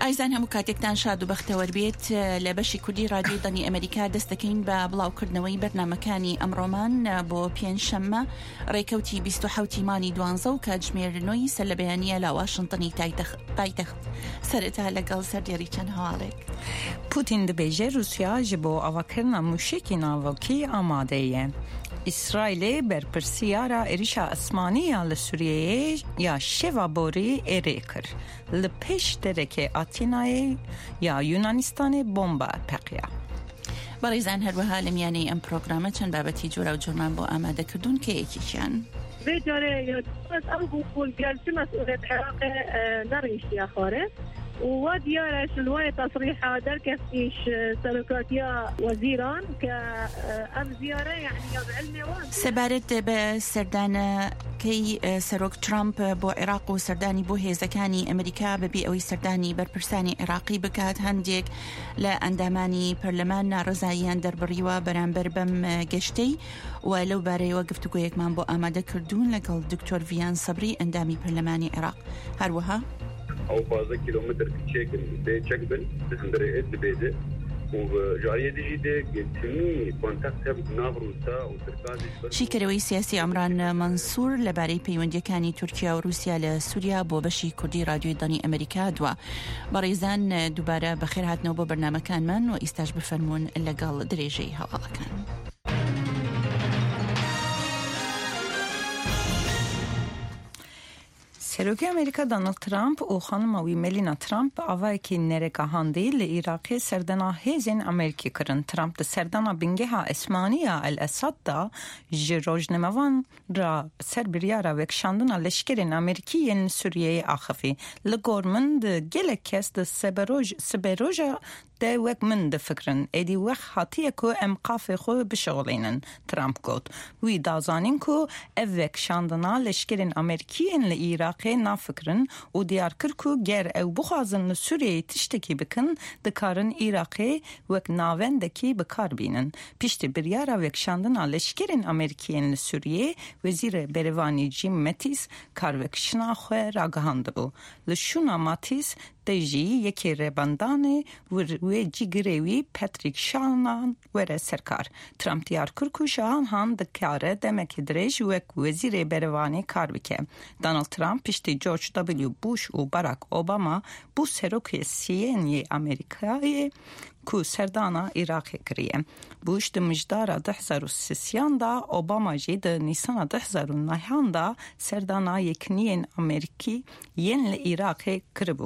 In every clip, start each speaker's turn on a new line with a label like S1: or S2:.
S1: ئایزان هەموو کاتێکتان شاد و بەختەوەر بێت لە بەشی کوردی رادیۆی دەنی ئەمریکا دەستەکەین بە بڵاوکردنەوەی بەرنامەکانی ئەمڕۆمان بۆ پێنجشەممە ڕێکەوتی 27 مانی 12 و کاتژمێرنەوەی سەر لە بەیانیە لە واشنتنی پایتەخت سەرەتا لەگەڵ سەردێڕی چەند هەواڵێک.
S2: پوتین دەبێژێ رووسیا ji بۆ ئەوەکردنا موشێکی ناوەکی ئامادەیە. İsrail'e berpirsiyara êrişa esmaniya li Sûriyeyê ya şeva borî êrê kir. Li pêş derekê Atînayê ya Yunanistanê bomba peqiya.
S1: بەڕێزان هەروەها لە میانەی ئەم پرۆگرامە چەند بابەتی جۆرە و جۆرمان بۆ ئامادەکردوون کە یەکێکیان
S3: بێجارێ ئەو بووگەلتی مەسئولێت عێراق نەڕیشتیا خۆرێ وديارة شنوية تصريحها دركفتيش سلوكاتيا وزيران كأم زيارة يعني بعلمي وان
S1: سبارت بسردان كي سروك ترامب بو عراق وسرداني بو هيزكاني أمريكا ببي أوي سرداني بربرساني عراقي بكات هنديك لأنداماني برلمان رزايان دربريوا برانبر بم گشتي ولو باري وقفتو كويك من بو آماده كردون لقل دكتور فيان صبري اندامي برلماني عراق هروها
S4: او fazla kilometre çekin de çekbin sizlere etbede وجاريه دي گلتنی کنتاکت ناوروسا و ترکازی
S1: شیکەرەوەی سیاسی ئەمران منسوور لەبارەی پەیوەندیەکانی تورکیا و رووسیا لە سووریا بۆ بەشی کوردی رادیۆی دەنی ئەمریکا دووە. بەڕێزان دووبارە بەخێر هاتنەوە بۆ بەرنامەکانمان و ئیستاش بفەرمونون لەگەڵ درێژەی هەواڵەکان.
S2: سروکی امریکا دونالد ترامپ و خانم وی ملینا ترامپ آوایکی نرکاهاندی لعراق سردنا هیزن امریکی کرن. ترامپ ده سردنا بنگها اسمانیا الاسد دا جروجنموان را سر بریارا وکشاندنا لشکرین امریکیین سوریه آخفی لگورمن ده گلک کس ده سبروجا ده وک من ده فکرن ایدی وک حاتیه که ام قاف خو بشغلینن. ترامپ گوت وی دازانین که او وکشاندنا لشکرین امریکیین لعراق نافکرن و دیار کر که گر او بخوازن سوریه تشتکی بکن دکارن عراقی وک ناوندکی بکار بینن. پیشت بریارا وکشاندنا لشکرین امریکیین لسوریه وزیر بروانی جیم متیس کار وکشنا خواه راگهانده بو. لشونا ماتیس دیجی یکی ربندانه و جیگریوی پتریک شانان وره سرکار. ترامپ دیار کرکو شان هم دکاره دمک درش وک وزیر بروانی کار بکه. دونالد ترامپ پیشتی جورج دبلیو بوش و باراک اوباما بو سروکی سیینی امریکای کو سردانا عراقی کریه. بوش ده مجدارا 2013 دا اوباما جی ده نیسان 2009 دا سردانا یکنین امریکی ین لعراقی کربو.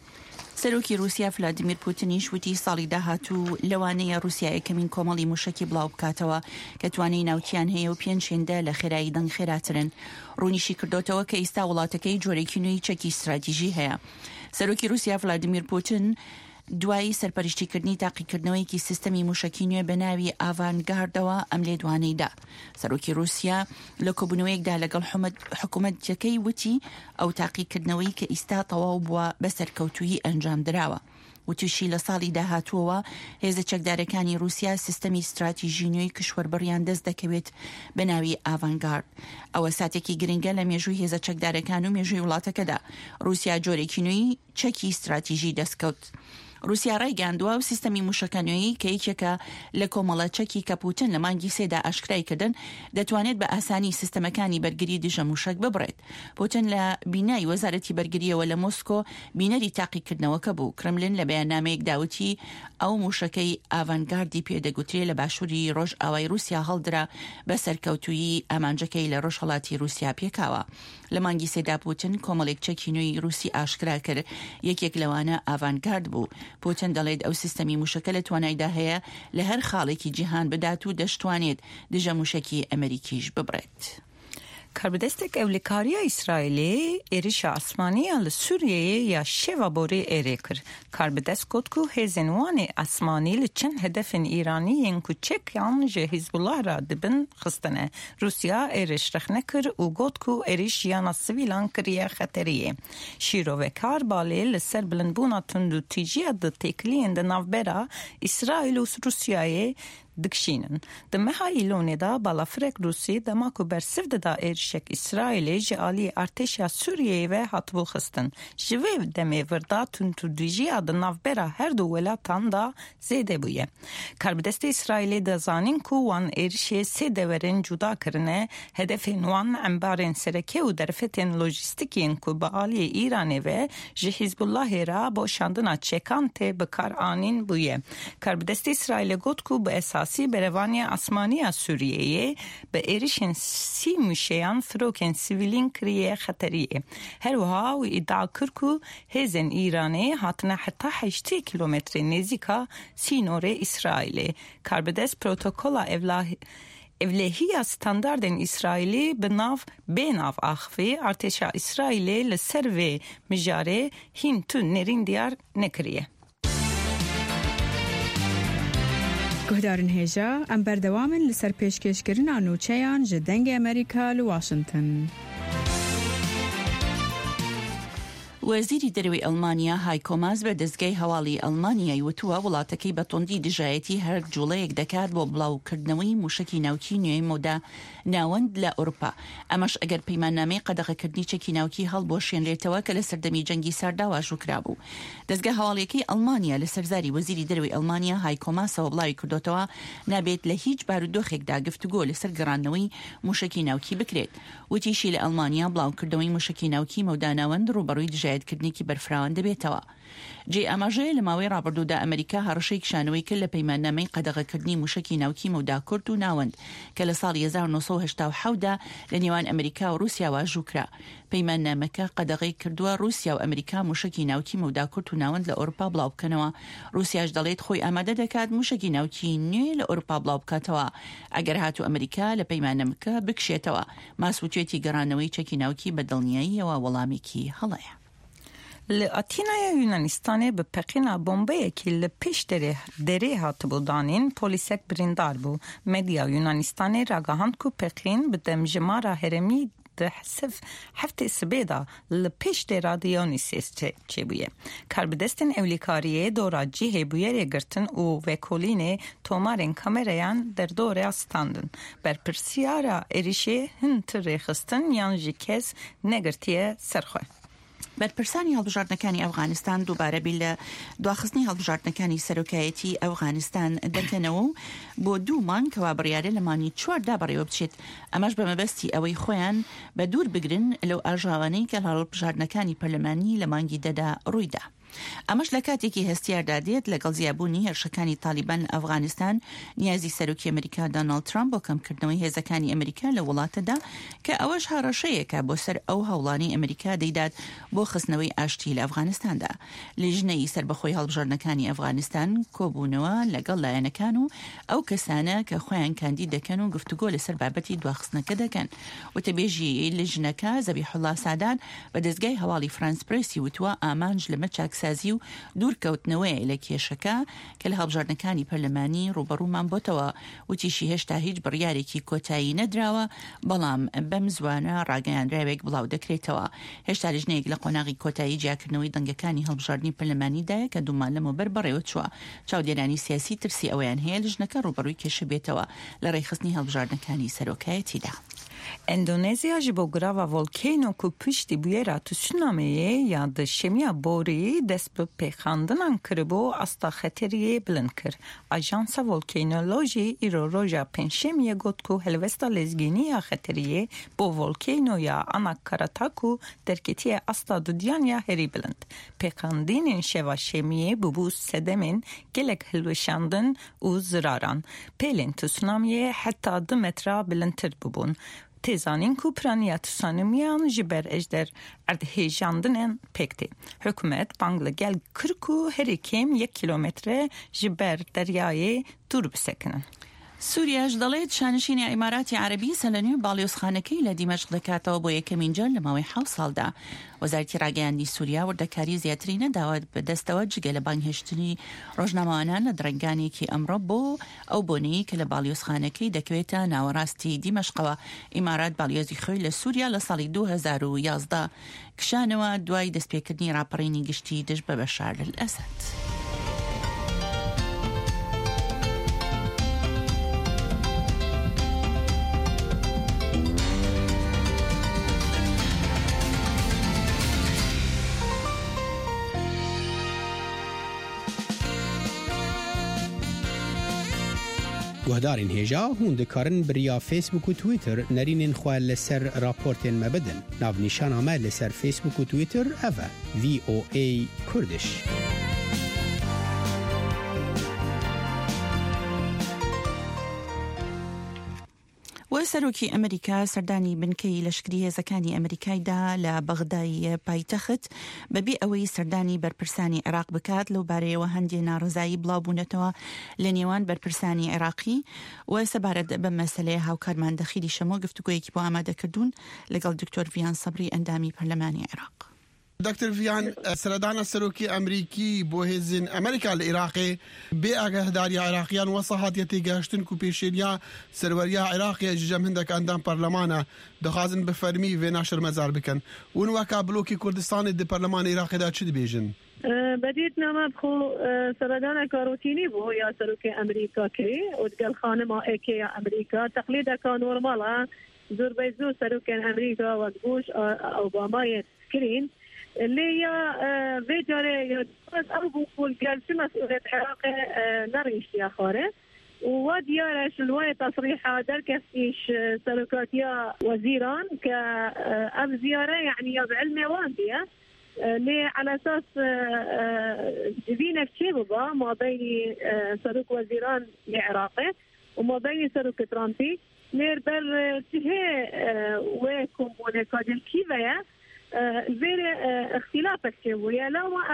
S1: سەرۆکی رووسیا ڤلادیمیر پوتینیش وتی ساڵی داهاتوو لەوانەیە رووسیا یەکەمین کۆمەڵی موشکی بڵاو بکاتەوە کە توانای ناوچیان هەیە و پێنجێندە لە خێرایی دەنگ خێراترن. ڕوونیشی کردوتەوە کە ئێستا وڵاتەکەی جۆرێکی نوێی چەکی استراتیژی هەیە. سەرۆکی رووسیا ڤلادیمیر پوتین دوای سەرپەرشتیکردنی تاقیکردنەوەیەکی سیستەمی موشکی نوێ بە ناوی ئاڤانگاردەوە ئەم لێدوانەیدا. سەرۆکی رووسیا لە کۆبوونەوەیەکدا لەگەڵ حکوومەتەکەی وتی ئەو تاقیکردنەوەی کە ئیستا تەواو بووە بە سەرکەوتویی ئەنجام درراوە. وتیشی لە ساڵی داهاتووەوە هێزە چەکدارەکانی رووسیا سیستەمی استراتیژی نوێی کشوەربڕیان دەست دەکەوێت بە ناوی ئاڤانگارد. ئەوە ساتێکی گرنگە لە مێژووی هێزە چەکدارەکان و مێژووی وڵاتەکەدا. رووسیا جۆرێکی نوێی چەکی استراتیژی دەستکەوت. رووسیا ڕایگەاندووە و سیستەمی موشەکانەوەی کە یەکێکە لە کۆمەڵە چەکی کە پوتین لە مانگی سێدا ئاشکرای کردن دەتوانێت بە ئاسانی سیستەمەکانی بەرگری دژە موشک ببڕێت. پوتین لە بینای وەزارەتی بەرگریەوە لە مۆسکۆ بینەری تاقیکردنەوەکە بوو. کرملین لە بەیاننامەیەک داوتی ئەو موشەکەی ئاڤانگاردی پێدەگوترێت لە باشووری ڕۆژ ئاوای رووسیا هەڵدرا بە سەرکەوتویی ئامانجەکەی لە ڕۆژهەڵاتی رووسیا پێکاوە. لە مانگی سێدا پوتین کۆمەڵێک چەکی نوێی رووسی ئاشکرا کرد. یەکێک لەوانە ئاڤانگارد بوو. پوتین دەڵێت ئەو سیستەمی موشەکە لە توانایدا هەیە لە هەر خاڵێکی جیهان بدات و دەشتوانێت دژە موشکی ئەمریکیش ببڕێت.
S2: کاربدستک اولیکاریا اسرائیلی ایریش اسمانی ال سوریه یا شوا بوری ایری کر. کاربدست گفت که هزینوان اسمانی لچن هدفین ایرانی ین کوچک یان جه حزب الله را دبن خستنه. روسیا ایریش رخنه کر و گفت که ایریش یانا سویلان کریه خطریه. شیرو و کار بالی لسر بلندبونا تندو تیجیه ده تکلین ده نوبرا اسرائیل و روسیای دكشينن دمها إيلوني دا بالافرق روسي دماكو برسف دا إرشك إسرائيلي جالي ارتشا سوريا و هاتبو خستن جوه دمي وردا تندوجي عد نافبرا هر دو ولاتان دا زیده بویه. کاربدست اسرائیلی دا زانین کو وان ارشی سه دورن جدا کرنه هدفین وان انبارن سرکه و درفتن لوجستیکین کو با آلی ایرانه و حزب الله را با شاندنا چکانته بکار آنین بویه. کاربدست اسرائیلی گوت کو به اساسی بروانی اسمانی سوریه به ارشین سی مشیان فروکن سیویلین کریه خطریه. هر وها و ادعا کرکو هزن ایرانه هاتنه حتی 8 کیلومتر نزدیکا سینور اسرائیلی. کاربدست پروتوکولا evlehiya standardên İsrailî bênav axivê artêşa İsrailê li ser vê mijarê hîn tu nêrîn diyar nekiriye.
S5: Guhdarên hêja em berdewamin li ser pêşkêşkirina nûçeyan ji dengê Amerîka li Washington.
S1: وەزیری دەروی ئەڵمانیا هایکۆ ماس بە دەستگای هەواڵی ئەڵمانیای وتووە وڵاتەکەی بە تۆندی دژایەتی هەر جوڵەیەک دەکات بۆ بڵاوکردنەوەی موشکی ناوکی نوێی مۆدا ناوەند لە ئەوروپا. ئەمەش ئەگەر پەیماننامەی قەدەغەکردنی چەکی ناوکی هەڵبۆشێنرێتەوە کە لە سەردەمی جەنگی ساردا واژووکرابوو. دەستگا هەواڵیەکەی ئەڵمانیا لە سەرزاری وەزیری دەروی ئەڵمانیا هایکۆ ماسەوە بڵاوی کردوتەوە نابێت لە هیچ بارودۆخێکدا گفتوگۆ لەسەر گەڕاندنەوەی موشکی ناوکی بکرێت. وتیشی لە ئەڵمانیا بڵاوکردنەوەی موشکی ناوکی مۆدا ناوەند ڕوبەڕووی دژایەتکردنێکی بەرفراوان دەبێتەوە. جێ ئەماژەیە لە ماوەی ڕابردوودا ئەمریکا هەڕەشەی کشانەوەی کرد لە پەیماننامەی قەدەغەکردنی موشکی ناوکی مۆدا کورد و ناوەند کە لە ساڵی 1970دا لە نێوان ئەمریکا و رووسیا واژووکرا. پەیماننامەکە قەدەغەی کردووە رووسیا و ئەمریکا موشکی ناوکی مۆدا کورد و ناوەند لە ئەوروپا بڵاو بکەنەوە. رووسیاش دەڵێت خۆی ئامادە دەکات موشکی ناوکی نوێ لە ئەوروپا بڵاو بکاتەوە ئەگەر هاتوو ئەمریکا لە پەیماننامەکە بکشێتەوە. ماسووتێتی گەڕانەوەی چەکی ناوکی بە دڵنیاییەوە وەڵامێکی هەڵەیە.
S2: لاتینای یونانستان به پقینا بمبایی که لپیش دره هات بودانین پلیسک بریندار بو. مدیا یونانستان راگاهند کو پقین به دمجمارا هرمی ده حسف هفته سبیدا لپیش در دیونیسیس چه بویه. کاربدستن اولیکاریه دورا جیه بویه گرتن و وکولین تومارین کامریان در دوره استاندن. بر پرسیارا اریشه هنتر ریخستن یان جیکز نگرتیه سرخواه.
S1: بەرپرسانی هەڵبژاردنەکانی ئەفغانستان دووبارە بیل لە دواخستنی هەڵبژاردنەکانی سەرۆکایەتی ئەفغانستان دەکەنەوە و بۆ 2 مانگ کەوا بڕیارە لە مانی 4دا بەڕێوە بچێت. ئەمەش بە مەبەستی ئەوەی خۆیان بە دوور بگرن لەو ئاژاوانەی کە هەڵبژاردنەکانی پەرلەمانی لە مانگی دەدا ڕوویدا. ئەمەش لە کاتێکی هەستیاردا دێت لەگەڵ زیابوونی هێرشەکانی تالیبان لە ئەفغانستان نیازی سەرۆکی ئەمریکا دۆناڵد ترامپ بۆ کەمکردنەوەی هێزەکانی ئەمریکا لە وڵاتەدا کە ئەوەش هاڕەشەیەکە بۆ سەر ئەو هەوڵانی ئەمریکا دەیدات بۆ خستنەوەی ئاشتی لە ئەفغانستاندا. لیژنەی سەربەخۆی هەڵبژاردنەکانی ئەفغانستان کۆبوونەوە لەگەڵ لایەنەکان و ئەو کەسانە کە خۆیان کاندید دەکەن و گفتوگۆ لەسەر بابەتی دواخستنەکە دەکەن. وتەبێژی لیژنەکە زەبیحوڵڵا سادان بە دەستگای هەواڵی فرانس پرێسی وتووە ئامانج لەمە چاکسازی و دوورکەوتنەوەی لە کێشەکە کە لە هەڵبژاردنەکانی پەرلەمانی ڕوبەڕوومان بۆتەوە. وتیشی هێشتا هیچ بڕیارێکی کۆتایی نەدراوە بەڵام بەم زوانە ڕاگەیاندراوێک بڵاو دەکرێتەوە. هێشتا لیژنەیەک لە قۆناغی کۆتایی جیاکردنەوەی دەنگەکانی هەڵبژاردننی پەرلەمانیدایە کە دوومان لەمەوبەر بەڕێوە چووە. چاودێرانی سیاسی ترسی ئەویان هەیە لیژنەکە ڕوبەڕووی کێشە بێتەوە لە ڕێخستنی هەڵبژاردنەکانی سەرۆکایەتیدا.
S2: اندونزیا جبو گراوا ولکینو کو پشتی بویرا تسونامیه یا د شمیا بوری دست به پیخاندنان کربو استا خطریه بلند کر. اجانسا ولکینولوژی ایرو روژا پنشمیه گوت کو هلوستا لزگینی یا خطریه بو ولکینو یا انا کاراتاکو درکتیه استا دودیان یا هری بلند. پیخاندین شوا شمیه ببوز سدمین گلک هلوشاندن و زراران. پیلین تسونامیه حتی 2 متر بلندتر ببون. تیزانین کو پرانیات سانمیان جبر اجدر ارد هیجاندنن پکتی. حکومت بانگلگل کرکو هریکیم 1 کیلومتر جبر دریای دور بسکنن.
S1: سووریاش دەڵێت شانشینی ئیماراتی عەرەبی سەلەنوێ باڵیۆزخانەکەی لە دیمەشق دەکاتەوە بۆ یەکەمین جار لە ماوەی 7 ساڵدا. وەزارەتی ڕاگەیاندنی سووریا وردەکاری زیاتری نەداوە بەدەستەوە جگە لە بانگهێشتنی ڕۆژنامەوانان لە درەنگانێکی ئەمڕۆ بۆ ئەو بۆنەی کە لە باڵیۆزخانەکەی دەکەوێتە ناوەڕاستی دیمەشقەوە. ئیمارات باڵیۆزی خۆی لە سووریا لە ساڵی 2011 کشانەوە دوای دەستپێکردنی راپەڕینی گشتی دژ بە بەشار الئەسەد.
S6: گهدارین هجا هون دکارن بریا فیسبوک و تویتر نرینین خواه لسر راپورتین مبدن ناو نیشان آمه لسر فیسبوک و تویتر اوه VOA کردش.
S1: وسەرۆکی ئەمریکا سەردانی بنکەی لەشکری هێزەکانی ئەمریکایدا لە بەغدای پایتەخت بەبێ ئەوەی سەردانی بەرپرسانی عێراق بکات لەو بارەیەوە هەندێک ناڕزایی بڵاوبوونەتەوە لە نێوان بەرپرسانی عێراقی و سەبارەت بە مەسەلەیە هاوکارمان دەخیلی شەمۆ گفتوگۆیەکی بۆ ئامادەکردوون لەگەڵ دکتۆر ڤیان سەبری ئەندامی پەرلەمانی عێراق.
S7: دكتور فيان سردانا السروكي أمريكي بوهزن أمريكا العراقي بأجه داري عراقيان وصحات يتجاشتن كوبيشيليا سروريا عراقي جم هندك عندهم برلمانه دخازن بفرمي في نشر مزار بكن ونوكا بلوكي كردستان دي برلمان العراقي دا شد بيجن
S3: بديتنا ما بخو سردانا كاروتيني بو يا سروكي أمريكا كي وتقال خانما إيكي يا أمريكا تقليدا كان نورمالا زور بيزور سروكي أمريكا وتبوش أوباما يسكرين اللي هي فيجاري أبو بقول جالسة مسؤولية عراق نريش يا خارج وديارش الواي تصريحة درك فيش سلوكاتيا وزيران كأب زيارة يعني بعلم واندية اللي على أساس جبينة كتيبة ما بين سلوك وزيران العراقي وما بين سلوك ترامبي نربر تهي ويكم ونكاد الكيفية الفير اختلاف الشيوية لو ما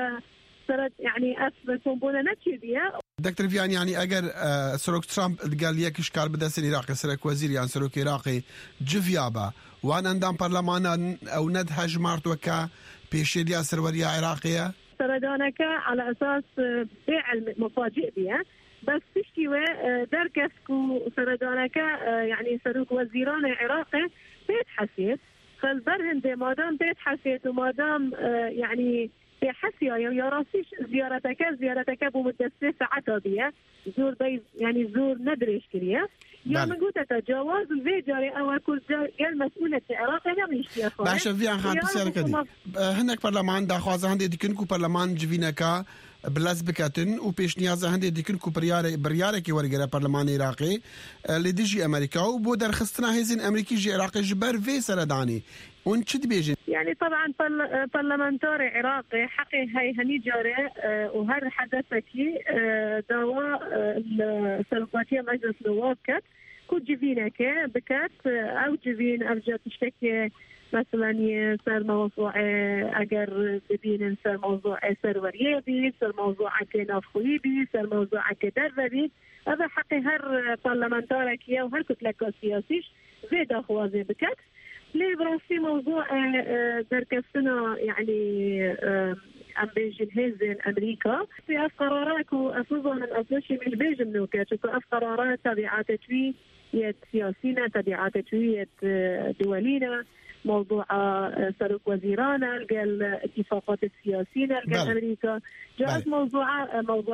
S3: يعني كومبونة نتشيبية.
S7: دكتور فيان يعني أجر سروك ترامب قال ليك إشكال بدأس العراق سرك وزير يعني سروك عراقي جفيابا وأنا عندهم برلمان أو ندهج مارتوكا بيشيليا سروريا عراقية.
S3: سردانك على أساس بيع مفاجئ بيها بس تشتوى دركسكو سردانك يعني سروك وزيران عراقي بيتحسيت فالبرهن دي مادام بيت حسيت ومادام يعني في حسيا يا راسيش زيارتك بمدة 6 ساعات هذه زور بي يعني زور ندري ايش كريه يا من قلت تجاوز الفيجاري او كل قال مسؤولة العراق انا مش يا اخوان
S7: باشا في عن بسيارك دي هناك برلمان دا خوازه هندي ديكنكو برلمان جوينكا بلازبكاتن وبيشنيازه هندي ديكنكو برياركي ورقه برلمان العراقي اللي ديجي امريكا وبو درخستنا هيزن امريكي جي عراقي جبر في سرداني ونشد بيجي
S3: يعني طبعا برلمانتاري عراقي حقي هاي هنيجاري وهر حدثكي دواء السلطاتية مجلس نواب كات كود جبينك بكات او جبين ارجع تشتكي مثلا يصير موضوع اگر ببين صار موضوع سروريبي صار موضوع كنافخويبي صار موضوع كدربي هذا حقي هر برلمانتاركية وهر كتلة سياسيش زيدا خوازي بكات ليه براسي موضوع دركسنا يعني أم بيجن هيزن أمريكا في قرارات وأفضل من أفضل من بيجن نوكات قرارات تبعات توي يد سياسينا تبعات توي يد دولينا موضوع سلوك وزيرانا قال اتفاقات السياسيين قال أمريكا جاءت موضوع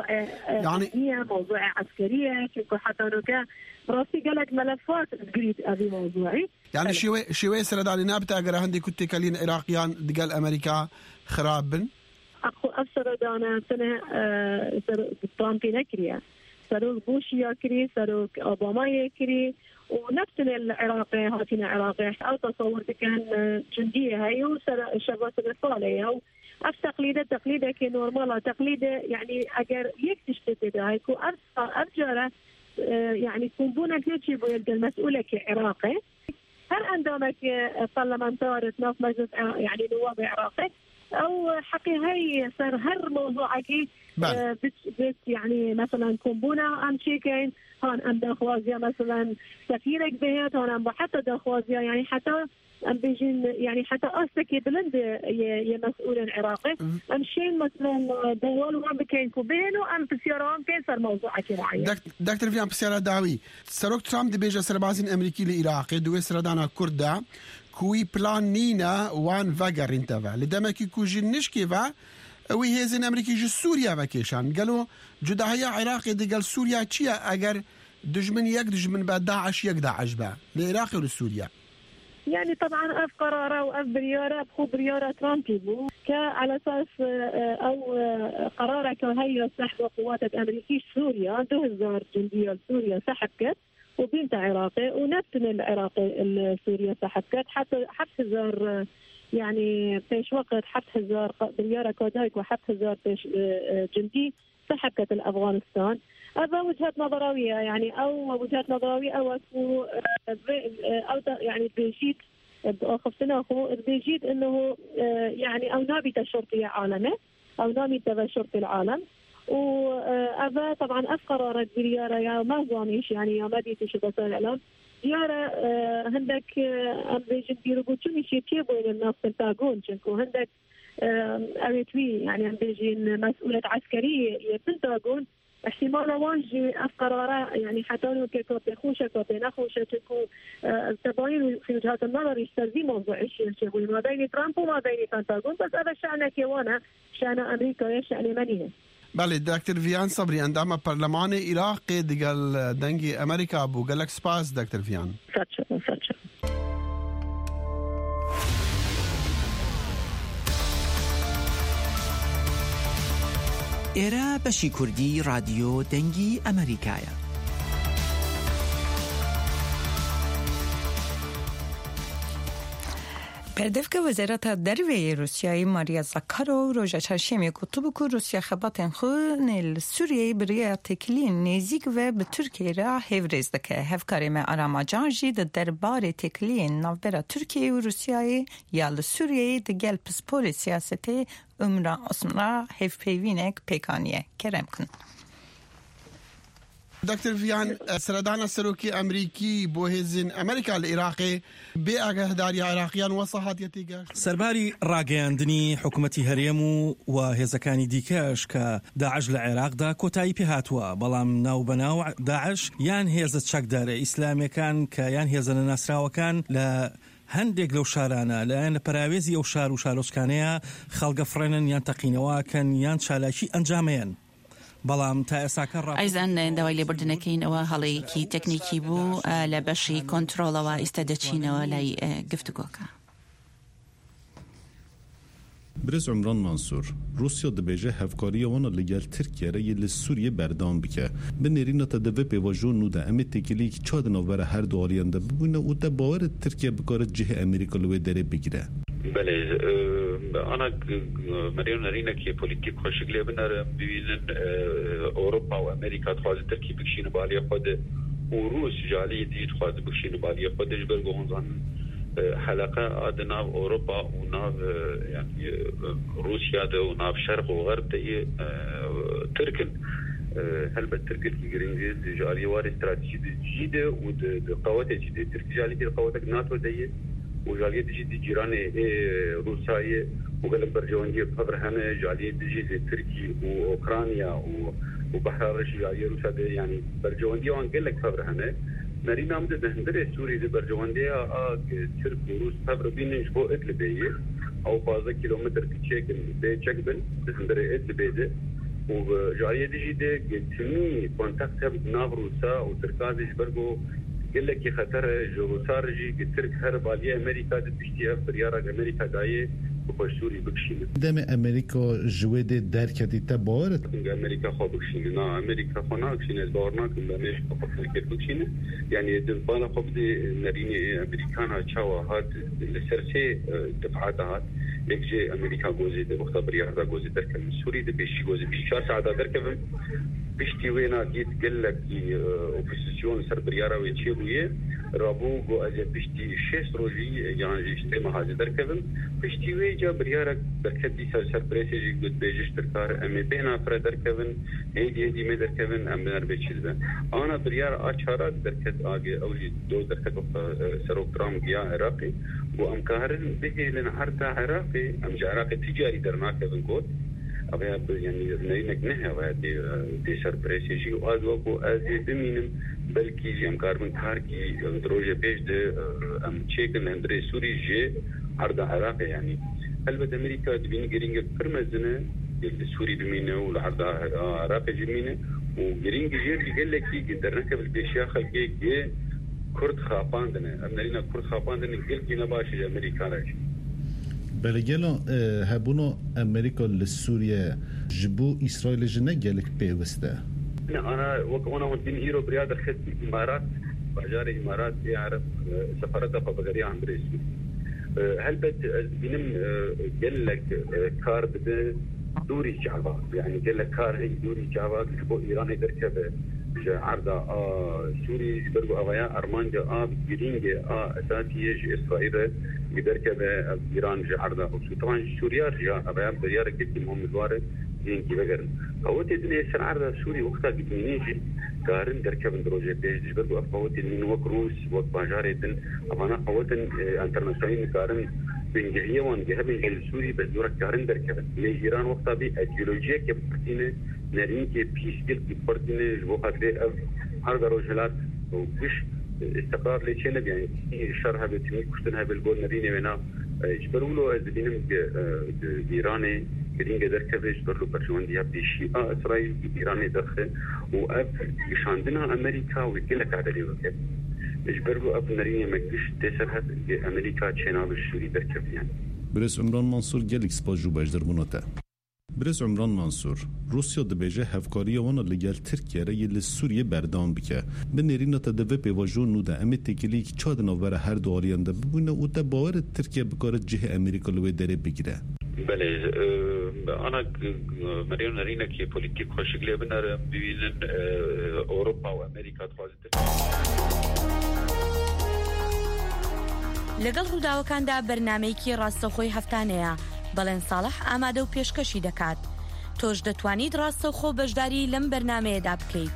S3: يعني موضوع عسكرية كيف حتى نوكا راسي قالك ملفات قريت أبي موضوعي
S7: يعني شوي سرداني نابتا أقرأ هندي كنت كالين عراقيان قال أمريكا خرابن
S3: أخو أفسردانا سنة ترامبي نكريا سروك بوش يكري سروك أوباما يكري ونفس العراقي هاتين عراقي أو تصور كان جندية هاي وشغلات الرسالة أو أف تقليدة كنورمالة تقليدة يعني أجر يكتش تدا هاي كو أرجع يعني كومبونا كنتشي بيد المسؤولة كعراقي هل عندما برلمانتار تناف مجلس يعني نواب عراقي أو حقي هاي صار هر موضوع كي بس يعني مثلا كومبونا أم شيكين هون أم دخوازيا مثلا سفيرك بهت هون أم حتى دخوازيا يعني حتى أم بيجين يعني حتى أستكي بلند يمسؤول عراقي أم شين مثلا دوال وأم بكين كوبين وأم بسيارة كين صار موضوع كي معين.
S7: دكتور فيان بسيارة داوي سروك ترامب دي بيجا سربازين أمريكي لإراقي دوي سردانا كردا كوي بلان نينا وان فاقر انتفا لدمكي كوجي نشكيفا ويهزن أمريكي جو سوريا فاكيشان قالوا جداهية عراقي دي قال سوريا چيا اگر دجمن بعد داعش يك داعش با لإراقي ولسوريا
S3: يعني طبعا اف قراره واف برياره بخو برياره ترامبي على اساس او قراره كهي سحب قوات الامريكيه سوريا دهزار جنديه سوريا سحبت وبنت عراقي ونبتن العراقي سوريا سحبت حتى هزار يعني بيش وقت هزار برياره كودايك هزار بيش جندي سحبت الافغانستان. هذا وجهة نظرية يعني او وجهة نظرية او يعني بيجيت خفتناخو بيجيت انه يعني او نابته شرطية عالمي او نابته شرطي العالم وهذا طبعا افقرارات بريارة يا ما زواميش يعني يا ما ديتش بسال اعلام ديارة هندك ام بيجيت بيربو تشوميش يتيبو الناس الباغون شنكو هندك اريتوي يعني ام بيجين مسؤولة عسكرية يبنتاغون احتمال واجي قرارات يعني حتى كوبي خوشه كوبي نخوشه تكون تباين في وجهات النظر يستلزم موضوع الشيء ما بين ترامب وما بين بنتاغون بس هذا شأنك يوانا شأن أمريكا شأن منيه.
S7: بله دکتر ویان صبری اندام پارلمان عراق دیگر دنگی امریکا بو گلک سپاس دکتر ویان.
S3: سچ.
S8: ئێرە بەشی کوردی رادیۆ دەنگی ئەمریکایە.
S2: پردفکە وەزارەتە دەروێی رووسیایی ماریا زاکارۆ ڕۆژە چەرشەمێ گوتبوو کو رووسیا خەباتên xwe li Sûriyeyê bi rêya têkiliyên nêzik ve bi Tirkiyeyê re hêvrêz dike. Hevkarê me aramacan jî di derbarê têkiliyên navbera Tirkiyeyê û Rûsyayê ya li Sûriyeyê di gel pisporê siyasetê Umra hevpeyvînek pêkaniye. Kerem kin.
S7: دکتر ویان سردان سروکی امریکی بو هزین امریکا العراقي بأگهداری عراقیان وصحات یتیگه
S9: سرباری راگەیاندنی حکومەتی هەرێم و هێزەکانی دیکەش کە داعش لە عێراقدا کۆتایی پێهاتووە بەڵام ناوبەناو داعش یان هێزە چەکدارە ئیسلامیەکان کە یان هێزە ناسراوەکان لە هەندێک لەو شارانە لەیان لە پەراوێزی ئەو شار و شارۆچکانەیە خەڵگە فڕێنن یان تەقینەوەکەن یان چالاکی ئەنجامەیەن. بەڵام تا ئێساکە
S1: ئایزان داوای لێبوردنەکەینەوە هەڵەیەکی تەکنیکی بوو لە بەشی کۆنترۆڵەوە ئێستا دەچینەوە لای گفتوگۆکە.
S10: برز عمران منصور روسیا دبیجه هفکاری وانا لگل ترکیه را یل سوریه بردام بکه به نرینه تا دوه پیواجون نوده امی تکیلی که چاد نوبر هر دوارینده ببونه او تا باور ترکیه بکاره جه امریکا لوی داره بگیره.
S4: بله أنا مريم نرينا كي بوليتيك خوشكلي بنر بينن أوروبا وأمريكا تخاز تركي بكشين بالي خود وروس جالي دي تخاز بكشين بالي خود جبر جونزان حلقة أدنى أوروبا وناف يعني روسيا ده وناف شرق وغرب ده تركن هل بالتركي الجرينجز جالي وار استراتيجي جديدة وقوات جديدة تركي جالي كده قواتك ناتو ده وجالية تجي جيراني روسيا وقلب برجوانية بخبرهنا جالية تجي تركي وأوكرانيا وبحر جالية روسيا يعني برجوانية وانقلك خبرهنا مرينا مدة هندرة سوري دي برجوانية ترك وروس خبر بينش هو إدلبية أو بازا كيلومتر كتشيكن بيتشكبن هندرة إدلبية وجالية تجي دي تمي كونتاكت هب ناف روسا وتركازي برجو قال لك خطر جو سارجي قلت هرب عليه امريكا تشتي بريارة امريكا جايه وبشوري بكشين
S10: دم امريكا جويد دركتي تبارت
S4: امريكا خو بكشين نا امريكا خنا بكشين زبارنا كم امريكا خو بكشين يعني دبانا خو بدي نريني امريكانا تشاوا هات السرسي دفعات هات يجي امريكا جوزي ده مختبر ياردا جوزي درك سوري ده بيشي جوزي بيشار ساعه درك بيشتي وينا جيت قال لك اوبوزيسيون سربريارا ويتشيبويه رابو جو از بيشتي 6 روجي يعني اجتماع هذا دركبن بيشتي ويجا بريارا دركبي سربريسي جود بيجش تركار ام بينا فر دركبن هيدي ما دركبن ام نر بيشلبن انا بريار اشارات دركت اجي اولي دو دركت سروكرام يا عراقي وام كارن به لنهرتا عراقي ام عراقي تجاري درناكبن كود أبغى يعني نرينك نهى وهذه دي سربريسي جي وأزوجو أزي بمينم بلكي جي أم كاربن كاركي دروجة بيج ده أم تشيكن هندري سوري جي عرض عراقي يعني هل أمريكا تبين جرينج فرمزنا السوري بمينه والعرض عراقي جمينه وجرينج جي بيقول لك يقدر نكب البيشيا خلقي جي كرد خاپاندنه امرينا كرد خاپاندنه قلت نباشي امريكاناش
S10: بلغيلا هبونا امريكا لسوريا جبو اسرائيل جنة قالك بيوسته
S4: انا هون بين ايرو برياده خدت امارات بجاري امارات يعرف سفارتها فبغريا عن بريسي هل بينم قال لك كار بده دوري جعبا يعني قال لك كار هي دوري جعبا جبو ايران يركب عرضه سوري برضو أويا أرمانجا بجرينجا أساسية إسرائيل يركب إيران عرضه طبعا سوريا جا أويا بريارة كتير مهم دواره دين كي بقرن قوتي الدنيا سر عرضه سوري وقتها قدمينيجي كارن دركب دروجة بيج برضو قوتي من وق روس وق باجارة دن أنا قوتن انترناسيونال كارن بنجهية وان جهبن سوري بس دورك كارن دركب لإيران وقتها بأيديولوجيا كبرتينه نرين كي بيس قلت ببرتينه الوقت ليه هذا رجلات وبش استقرار ليشنا يعني شرها بتمي كشتنها بالقول نرين منا اجبروا له ازدينم ايراني قدين قدر كفيش برلو برجوانديا بشيء اسرائيل ايراني دخل واب يشاندنا امريكا ويقلك عدلي وكيف اجبروا اب نرين مكش تسرها امريكا تشينال الشوري دركب يعني
S10: برس عمران منصور جالك سباجو باجدر منوتا برز عمران منصور روسیا دبیجه هفکاری وانا لگل ترکیه را یل سوریه بردان بکه به نرینه تا دوه پیواجون نو ده امی تکیلی که چاد نوبر هر دوارینده ببینه او ده باور ترکیه بکارت جه امریکا لوی داره بگیره
S4: بله انا مريم نرينا كي بوليتيك خوشگلی بنر ببینن اوروبا و امریکا توازد
S11: لەگەڵ ڕووداوەکاندا بەرنامەیەکی ڕاستەوخۆی هەفتانەیە بەڵێن ساڵح ئامادە و پێشکەشی دەکات تۆش دەتوانیت ڕاستەوخۆ بەشداری لەم بەرنامەیەدا بکەیت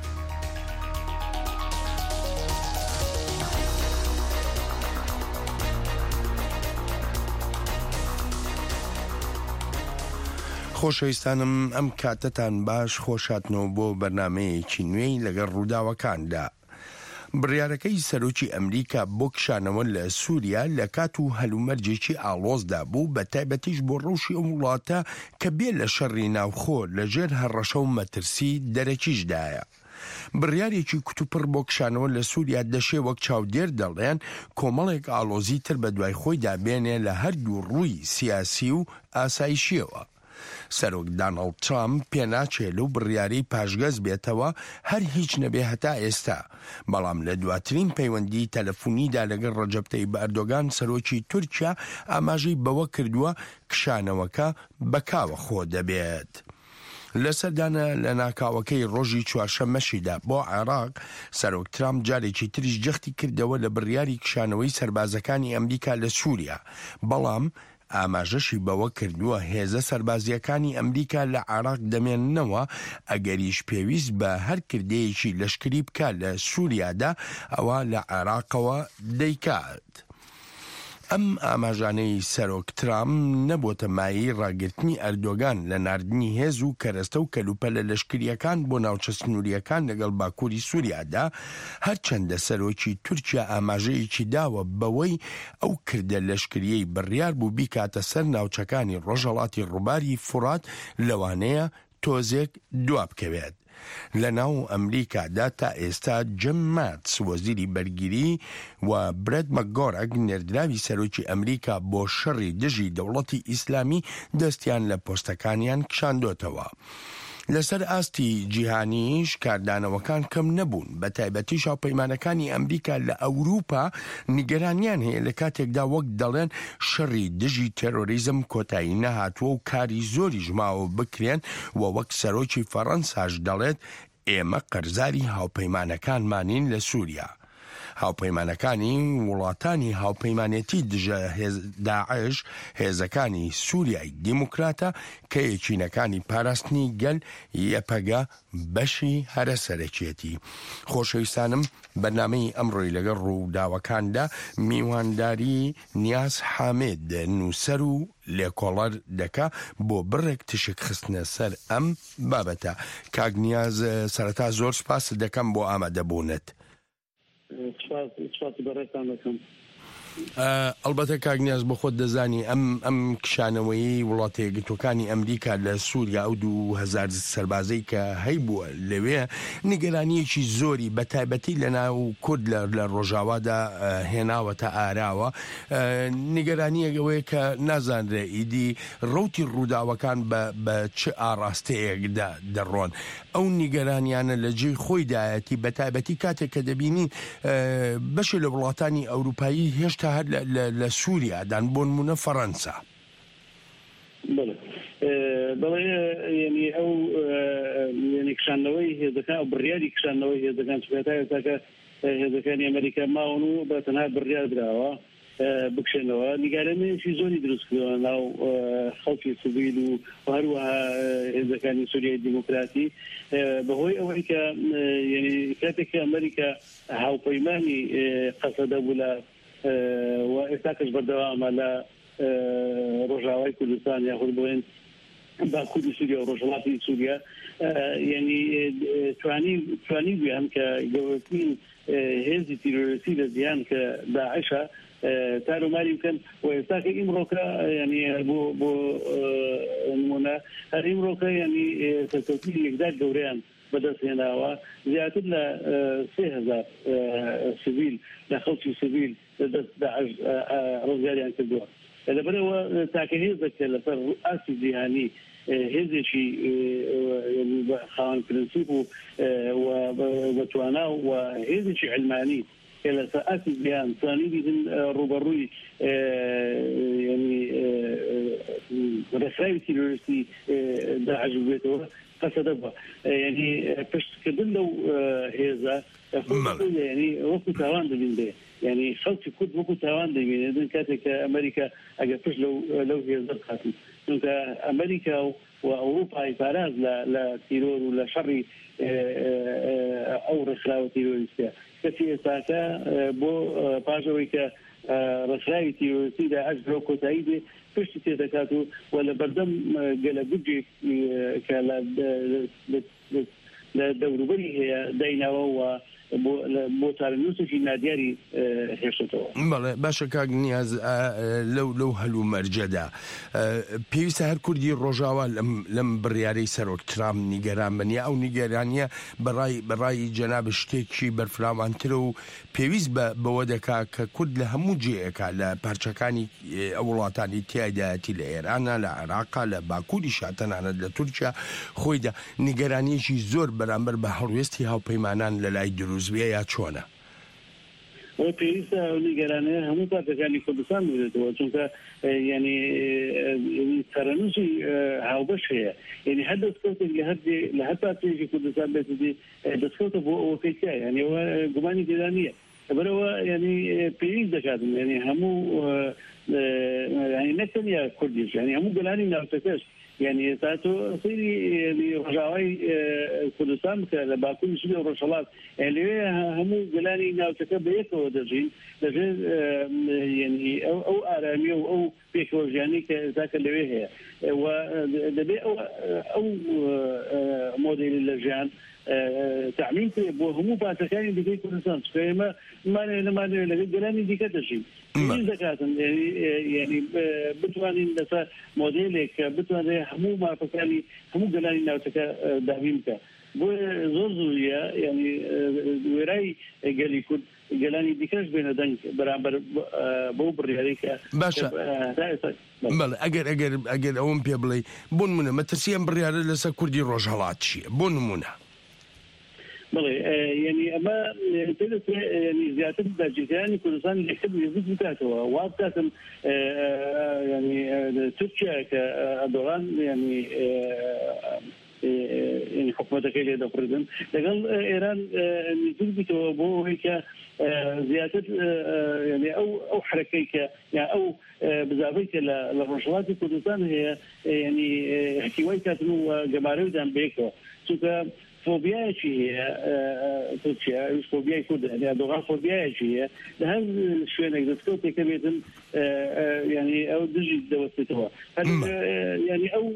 S12: خۆشەویستانم ئەم کاتتان باش خۆشاتنەوە بۆ بەرنامەیەکی نوێی لەگەڵ ڕووداوەکاندا بڕیارەکەی سەرۆکی ئەمریکا بۆ کشانەوە لە سووریا لە کات و هەلومەرجێکی ئاڵۆزدا بوو بە تایبەتیش بۆ ڕەوشی ئەو وڵاتە کە بێ لە شەڕی ناوخۆ لەژێر هەڕەشە و مەترسی دەرەکیشدایە بڕیارێکی کتوپڕ بۆ کشانەوە لە سووریا دەشێ وەک چاودێر دەڵێن کۆمەڵێک ئاڵۆزی تر بە دوای خۆی دابێنێ لە هەردوو ڕووی سیاسی و ئاسایشیەوە سەرۆک داناڵد ترامپ پێناچێت لەو بڕیارەی پاشگەز بێتەوە هەر هیچ نەبێ هەتا ئێستا بەڵام لە دواترین پەیوەندی تەلەفۆنیدا لەگەڵ ڕەجەب تەیب ئەردۆغان سەرۆکی تورکیا ئاماژەی بەوە کردووە کشانەوەکە بەکاوە خۆ دەبێت لەسەردانە لە ناکاوەکەی ڕۆژی چوارشەممەشیدا بۆ عێراق سەرۆک ترامپ جارێکی تریش جەختی کردەوە لە بڕیاری کشانەوەی سەربازەکانی ئەمریکا لە سووریا بەڵام ئاماژەشی بەوە کردووە هێزە سەربازیەکانی ئەمریکا لە عێراق دەمێننەوە ئەگەریش پێویست بە هەر کردەیەکی لەشکری بکە لە سووریادا ئەوە لە عێراقەوە دەیکات. ئەم ئاماژانەی سەرۆک ترامپ نەبووتە مایەی ڕاگررتنی ئەردۆغان لە ناردنی هێز و کەرەستە و کەلوپە لە لەشکریەکان بۆ ناوچە سنووریەکان لەگەڵ باکووری سووریادا هەرچەندە سەرۆکی تورکیا ئاماژەیەکی داوە بەوەی ئەو کردە لەشکریەی بڕیار بوو بیکاتە سەر ناوچەکانی ڕۆژهەڵاتی ڕووباری فورات لەوانەیە تۆزێک دوا بکەوێت. لە ناو ئەمریکادا تا ئێستا جیم ماتس وەزیری بەرگیری و برێد مەکگۆرەک نێردراوی سەرۆکی ئەمریکا بۆ شەڕی دژی دەوڵەتی ئیسلامی دەستیان لە پۆستەکانیان کشاندۆتەوە. لەسەر ئاستی جیهانیش کاردانەوەکان کەم نەبوون بە تایبەتی شاوپەیمانەکانی ئەمریکا لە ئەوروپا نیگەرانیان هەیە لە کاتێکدا وەک دەڵێن شەڕی دژی تێرۆریزم کۆتایی نەهاتووە و کاری زۆری ژماوە بکرێن و وەک سەرۆکی فەڕەنساش دەڵێت ئێمە قەرزاری هاوپەیمانەکانمانین لە سووریا. هاوپەیمانەکانی وڵاتانی هاوپەیمانێتی دژە داعش هێزەکانی سووریای دیموکراتە کە یەکینەکانی پاراستنی گەل یەپەگە بەشی هەرە سەرەکیەتی. خۆشەویستانم بەرنامەی ئەمڕۆی لەگەڵ ڕووداوەکاندا میوانداری نیاز حامێد نووسەر و لێکۆڵەر دەکا بۆ بڕێک تشک خستنە سەر ئەم بابەتە. کاک نیاز سەرەتا زۆر سپاس دەکەم بۆ ئامادەبوونت.
S13: سپاس بەڕێتان دەکەم.
S12: ئەلبەتە کاگنیاز بە خۆت دەزانی ئەم کشانەوەی وڵاتە یەکگرتوەکانی ئەمریکا لە سووریا ئەو 2000 سەربازەی کە هەیبووە لەوێ نیگەرانیەکی زۆری بە تایبەتی لە ناو کورد لە ڕۆژاوادا هێناوەتە ئاراوە نیگەرانیەوەیە کە نازانرێ ئیدی ڕوتی ڕووداوەکان بە چ ئاڕاستەیەکدا دەڕۆن ئەو نیگەرانیانە لە جێی خۆیدایەتی بە تایبەتی کاتێک کە دەبینی بەشی لە وڵاتانی ئەوروپایی هێشتا هەر لە سووریادان بۆ نمونە فەڕەنسا
S13: بەڵێ ینی ئەو ینی کشانەوەی هێزەکان ئەو بڕیاری کشانەوەی هێزەکان سوێتایەتەکە هێزەکانی ئەمریکا ماون و بە تەنها بڕیار درراوە بکشێنەوە نیگارانێکی زۆری دروست کردەوە ناو خەڵکی سیڤیل و هەروەها هێزەکانی سووریای دیموکراتی بەهۆی ئەوەی کە ینی کاتێک کە ئەمریکا هاوپەیمانی قەسەدە بوو لە و ئێستاکەش بەردەوامە لە ڕۆژاوای کوردستان یاخود بڵێن باکووری سووریا و ڕۆژهەڵاتی سووریا ینی توانی بیان کە گەورەترین هێزی تیرۆریستی لە جیهان کە داعشە تاروماری بکەن و ئێستاکە ئیمڕۆکە ینی بۆ نمونە هەر ئیمڕۆکە ینی سەرکەوتنی یەکدار گەورەیان بەدەستهێناوە زیاتر لە 3000 سیڤیل لە خەڵکی سیڤیل لەدەست داعش ڕزگاریان کردووە لەبەرەوە تاکە هێزێکە لەسەر ئاسی جیهانی هێزێکی خاوەن پرنسیپ و بەتوانا و هێزێکی علمانی کە لەسەر ئاسی جیهان توانی بیدن ڕوبەڕووی ینی ڕێکخراوی تیرۆریستی داعش بێتەوە قەسەدە بووە ینی پشتکردن لەو هێزە ینی وەکو تاوان دەبین بێ ینی خەڵکی کورد وەکو تاوان دەبینێت کاتێک کە ئەمریکا ئەگەر پشت لەو هێزە بخاتن چونکە ئەمریکا و ئەوروپای پاراز لە تیرۆر و لە شەڕی ئەو ڕێکخراوە تیرۆریستە کەسی ئێستاکە بۆ پاشەوەی کە ڕێکخراوی تیرۆریستی داعش بۆ کۆتایی بێ پشتی تێدەکات و لە بەردەم گەلە گوجێک کە لە دەوروبەری هەیە دایناوە و بۆ تارنووسێکی نادیاری هێشتەوە.
S12: بەڵێ باشە کاک نیاز لەو هەلو مەرجەدا پێویستە هەر کوردی ڕۆژاوا لەم بڕیارەی سەرۆک ترامپ نیگەران بنیە ئەو نیگەرانیە بەڕای جەناب شتێکی بەرفراوانترە و پێویست بەوە دەکا کە کورد لە هەموو جێیەکە لە پارچەکانی ئەو وڵاتانی تیایدایەتی لە ئێرانە لە عێراقا لە باکووری شاتەنانەت لە تورکیا خۆیدا نیگەرانیەکی زۆر بەرامبەر بە هەڵوێستی هاوپەیمانان لە لای دروستبیە یا چۆنە؟
S13: پێویستە ئەو نیگەرانەیە هەموو پارتەکانی کوردستان بێتەوە چونکە ینی تەرەنووسی هاوبەش هەیە ینی هەر دەستکەوتێک لە هەر پارتەیەکی کوردستان بێتی دەستکەوتە بۆ ئەوەکەیکە ینی ئەوە گومانی گرانیە بەرەوە ینی پێویست دەکاتن ینی هەموو ینی نەکەنیا کوردیش ینی هەموو گەلانی ناوچەکەش يعني تاتو سيري رجاوي كردستان كلا باكون شبيه ورشلات اللي هم جلاني ناوتك بيكو درجين لجين يعني او ارامي او بيكو جاني كذاك اللي هي ودبي او موديل اللجان تعميم هم باتكاني دقيق كردستان فما ما جلاني دي كتشي زكاة يعني بتواني نسا موديلك بتواني همو ما فكاني همو جلاني ناوتك دابيمك بو زوزويا يعني وراي قالي كنت جلاني ديكاش بين دنك برابر بو برياليك
S12: باشا بل اگر اون بيبلي بون منا متسيان بريال لسا كردي روجهلاتشي بون منا
S13: بلي يعني اما تدرس يعني زياده الدجاجان كردستان اللي يحب يزيد بتاعته وابتسم يعني تركيا كأردوغان يعني يعني حكومتك اللي دفردن لقال ايران نزول بتوابو هيك زياده يعني او حركيك يعني او بزافيك للرشوات كردستان هي يعني حكيويتات انه جماهير دان بيكو سوكا فوبيا شيء تركيا فوبيا كود يعني دوغا فوبيا شيء لهذا شويه نقدر تقول كبيتن يعني او دجي دوستوا يعني او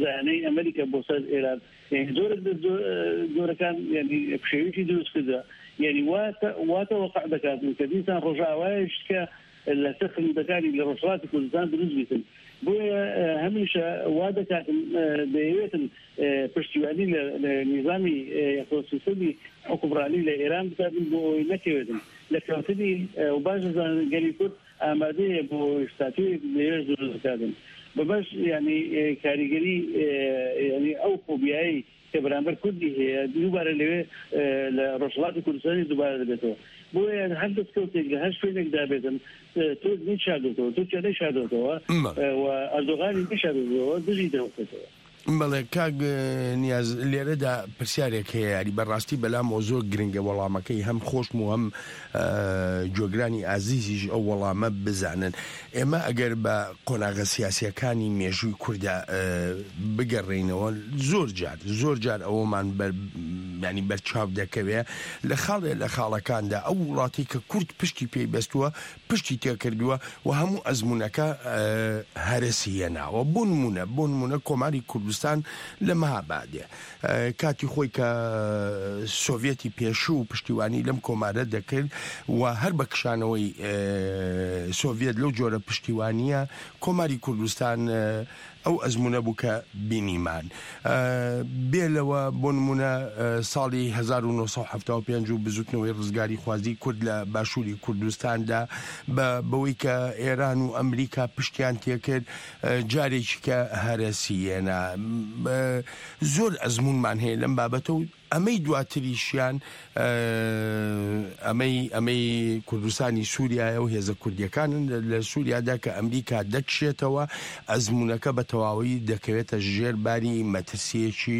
S13: زاني امريكا بوصل ايران يعني دور كان يعني بشيء يدرس كذا يعني واتوقع دكات من كديسان رجاوایش که لتخل دكاني لرشوات كردستان بنسبة بويا هميشه وادا كانت ديوت برشتواني لنظامي خصوصي حكمراني لإيران بتابين بو نكيوتن لكن وباجز قاليكوت آماده بو استاتوي ليرزو الكادن بباش يعني كاريجري يعني أو فوبياي كبرامبر كردي هي دوباره لوي لرشوات كردستان دوباره لبيتو بويا حدث كوتيك هاش فينك دابتن تو نشادوتو تو كده شادوتو واردوغان نشادوتو دجي دوتو
S12: بەڵێ کاک نیاز لێرەدا پرسیارێک هەیە یاری بەڕاستی بەلامەوە زۆر گرنگە وەڵامەکەی هەم خۆشم و هەم جۆگرانی ئازیزیش ئەو وەڵامە بزانن ئێمە ئەگەر بە قۆناغە سیاسیەکانی مێژووی کووردا بگەڕێینەوە زۆر جار ئەوەمان ینی بەرچاو دەکەوێ لە خاڵەکاندا ئەو وڵاتی کە کورد پشتی پێی بەستووە پشتی تێکردووە و هەموو ئەزمونونەکە هەرسی هێناوە بۆ نمونە کۆماری کوردستان لە مەهابادێ کاتی خۆی کە سۆڤێتی پێشوو پشتیوانی لەم کۆمارە دەکرد و هەر بە کشانەوەی سۆڤێت لەو جۆرە پشتیوانیە کۆماری کوردستان ئەو ئەزمونە بوو کە بینیمان بێلەوە بۆ نمونە ساڵی 1975 و بزوتنەوەی ڕزگاری خوازی کورد لە باشووری کوردستاندا بەوەی کە ئێران و ئەمریکا پشتیان تێکرد جارێکی کە هەرەسیێنە زۆر ئەزمونمان هەیە لەم بابەتە و ئەمەی دواتریشیان ئەمەی کوردستانی سووریایە و هێزە کوردیەکانن لە سووریادا کە ئەمریکا دەکشێتەوە ئەزمونونەکە بە تەواوی دەکەوێتە ژێرباری مەترسیەکی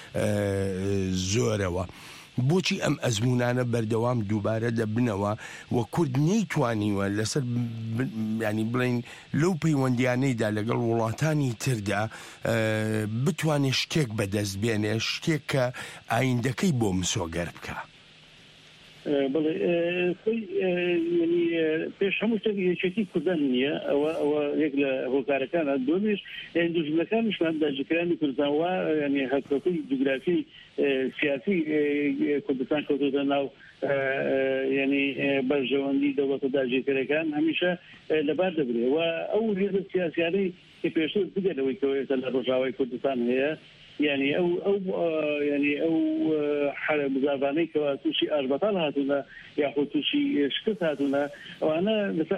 S12: زۆرەوە بۆچی ئەم ئەزمونانە بەردەوام دووبارە دەبنەوە و کورد نەیتوانیوە لەسەر ینی بڵین لەو پەیوەندیانەیدا لەگەڵ وڵاتانی تردا بتوانێت شتێک بەدەست بێنێ شتێک کە ئایندەکەی بۆ مسۆگەر بکە
S13: بڵێ ینی پێش هەموو شتێک یەکێتی کوردان نییە ئەوە یەک لە هۆکارەکانە دومیش دوژمەکانیشمان داگیرکرانی کوردستان وا ینی هەرکەوتوی جوگرافی سیاسی کوردستان کەوتوتە ناو ینی بەرژەوەندی دەوڵەتە داگیرکەرەکان هەمیشە لەبار دەبرێ و ئەو هێزە سیاسیانەی کە پێشتر بگەرەوەی کەوێتە لە ڕۆژاوای کوردستان هەیە يعني او مزاباني كواتوشي اربطال هاتونا ياخذ توشي شكت هاتونا وانا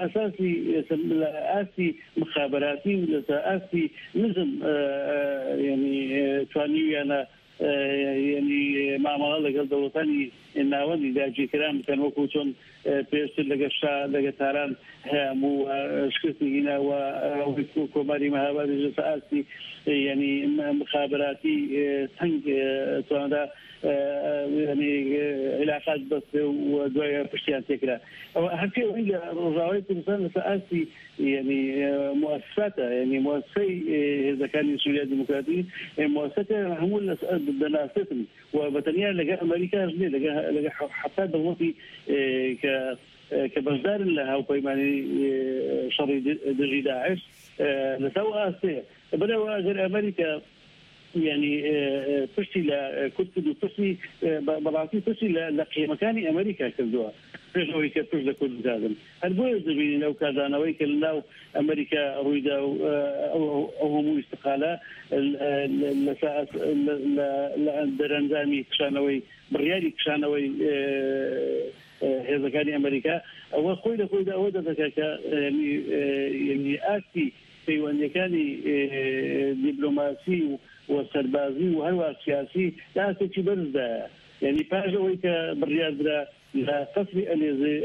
S13: اساسي مخابراتي اساسي نظم يعني تواني انا يعني مع مالك الدولتاني الناوندي داجي كلام كان وكوتون بيرسل لقى تاران هامو شكتي هنا وكوماري مهاباتي اساسي يعني مخابراتي تنك تواندا يعني علاقات بس ودوايا بشتيان تكرا هكذا وإلا رجاوي كردستان اساسي يعني مؤسساته يعني مؤسسي اذا كان سوريا الديمقراطيه مؤسساته هم دناستهم وبتنيا لقى امريكا لقى حتى دولتي كبجدار لها وبيماني شري دجي داعش لسوا اسيه بلا غير امريكا يعني تشتي لا كنت تشتي بلاطي تشتي لقيمكاني امريكا كذوها فيجوي كتوش لكل زادم البوي زبين لو كان انا ويك لو امريكا رويدا او هم استقاله المساء درنزامي كشانوي بريالي كشانوي هذا كان امريكا او خويدا اود ذاك يعني اكتي في وان كان دبلوماسي وسربازي وهو سياسي لا تجبرز يعني باجوي كبريال لا تصفي الذي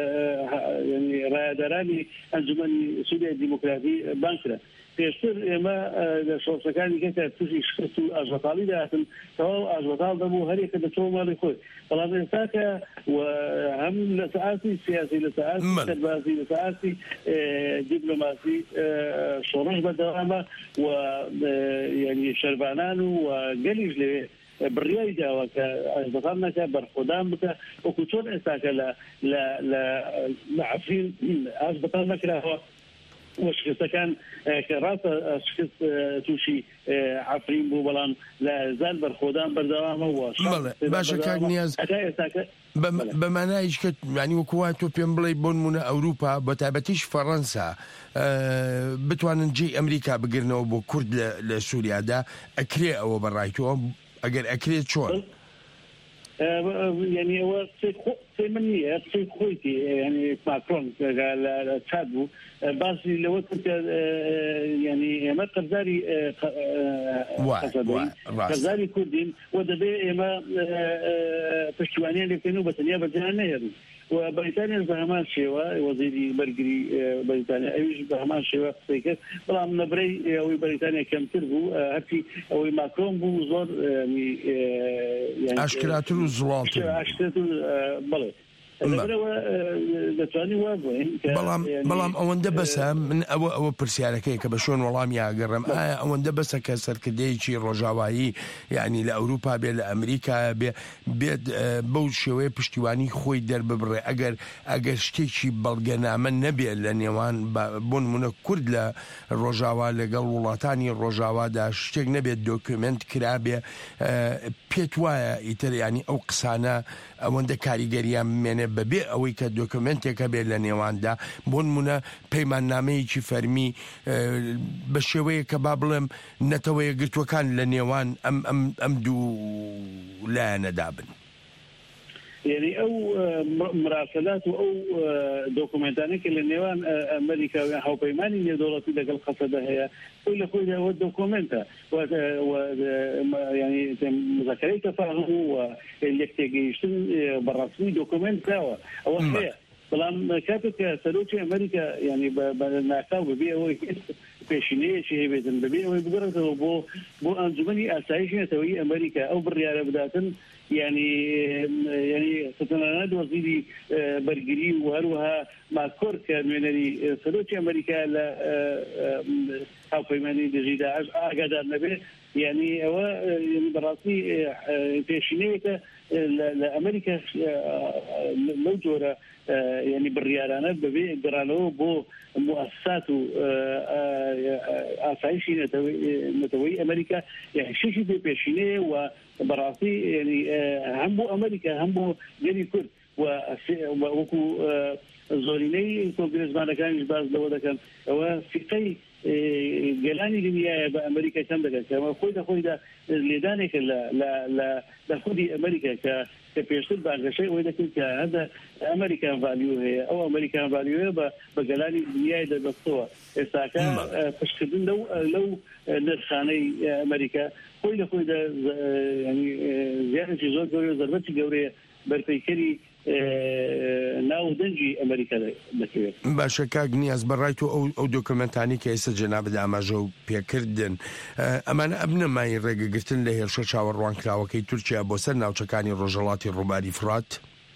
S13: يعني رادراني انجمن سوريا الديمقراطيه بانكرا تيشتر ما شوشكاني كتا تشي شفتو اجوطالي داتن تو اجوطال دمو هري كده تو مالي خوي طلب ساكا وهم لساعاتي سياسي لساعاتي سربازي لساعاتي دبلوماسي شورش بدوامه و يعني شربانان وقليج لي بالرياضة وكأجبطاننا كبرخدام بك وكتون إساك لا عفين أجبطاننا كراهو وشکستەکان کە ڕاستە شکست تووشی عفرین بوو بەڵام لە زال بەرخۆدان بەردەوامە وە
S12: باشە کاک نیاز بەمانایش کە ینی وەکووای تۆ پێم بڵێ بۆ نمونە ئەوروپا بە تایبەتیش فەڕەنسا بتوانن جێی ئەمریکا بگرنەوە بۆ کورد لە سووریادا ئەکرێ ئەوە بەڕایتەوە ئەگەر ئەکرێت چۆن؟
S13: يعني هو من هي خويتي يعني ماكرون تشاد بو بس لو كنت يعني ما قزاري كردين ودبي ما پشتوانيان اللي كانوا بتنيا بجانه وبريطانيا بهمان شيوا وزيري برجري بريطانيا ايش بهمان شيوا فيك طبعا نبري او بريطانيا كم تربو هاتي او ماكرون بو زور يعني
S12: اشكالاتو زلال
S13: اشكالاتو بلى
S12: بەڵام ئەوەندە بەسە من ئەوە پرسیارەکەی کە بە شوێن وەڵام یاگەڕم ئایا ئەوەندە بەسە کە سەرکردەیەکی ڕۆژاوایی یعنی لە ئەوروپا بێت لە ئەمریکا بێت بەو شێوەیە پشتیوانی خۆی دەرببڕێ ئەگەر شتێکی بەڵگەنامە نەبێت لە نێوان بۆ نمونە کورد لە ڕۆژاوا لەگەڵ وڵاتانی ڕۆژاوادا شتێک نەبێت دۆکومنت کرابێ پێت وایە ئیتر ینی ئەو قسانە ئەوەندە کاریگەریان مێنێ بەبێ ئەوەی کە دۆکومنتێکە بێت لە نێواندا بۆ نمونە پەیماننامەیەکی فەرمی بە شێوەیە کە با بڵێم نەتەوەیە گرتوەکان لە نێوان ئەم دوو لایەنەدا بن.
S13: يعني او مراسلات او دوكومنتانيك اللي نيوان امريكا او بيماني دولتي دقل قصده هي كل خويا والدوكومنتا يعني مذكري تفاهم واللي يكتيجيشن بالرسمي دوكومنتا او هي بلان كاتك سلوكي امريكا يعني بالناكاو ببيع هو بيشينيه شيء بيتن ببيع هو بقرة بو انجمني اسايشين توي امريكا او بالرياضه بداتن يعني ستناناد وزيري برجري وهروها مع كوركا من سلوكي امريكا لا او فيماني دجيدا اقدر النبي يعني هو براسي بيشينيه لامريكا لو جورا يعني بالريالانات ببيع قرانو بو مؤسسات اسايشي نتوي امريكا يعني شيء بيشينيه وبراسي يعني هم بو امريكا هم بو جري كرد وكو زوريني كونغرس ما كان باز لو ده كان هو في جلاني دنيا بامريكا كان ده كما خويدا لدانك لا خدي امريكا كبيرسل بعد شيء وإذا كنت هذا أمريكان فاليو هي أو أمريكان فاليو هي بجلاني الدنيا ده بقوة إساكا تشكدين لو نرخاني أمريكا كل ده يعني زيادة جزء جوري ضربة جوري برفيكري ناو دنجي أمريكا دكتور.
S12: باشا كاغنياز برايتو أو دوكومنتاني كيس جناب داماجو بيكردن أمانة أبنى ما يرجع قلتن له الشاشة والروان كلاوة كي تركيا بوسنا وشكاني رجالاتي الرباري فرات.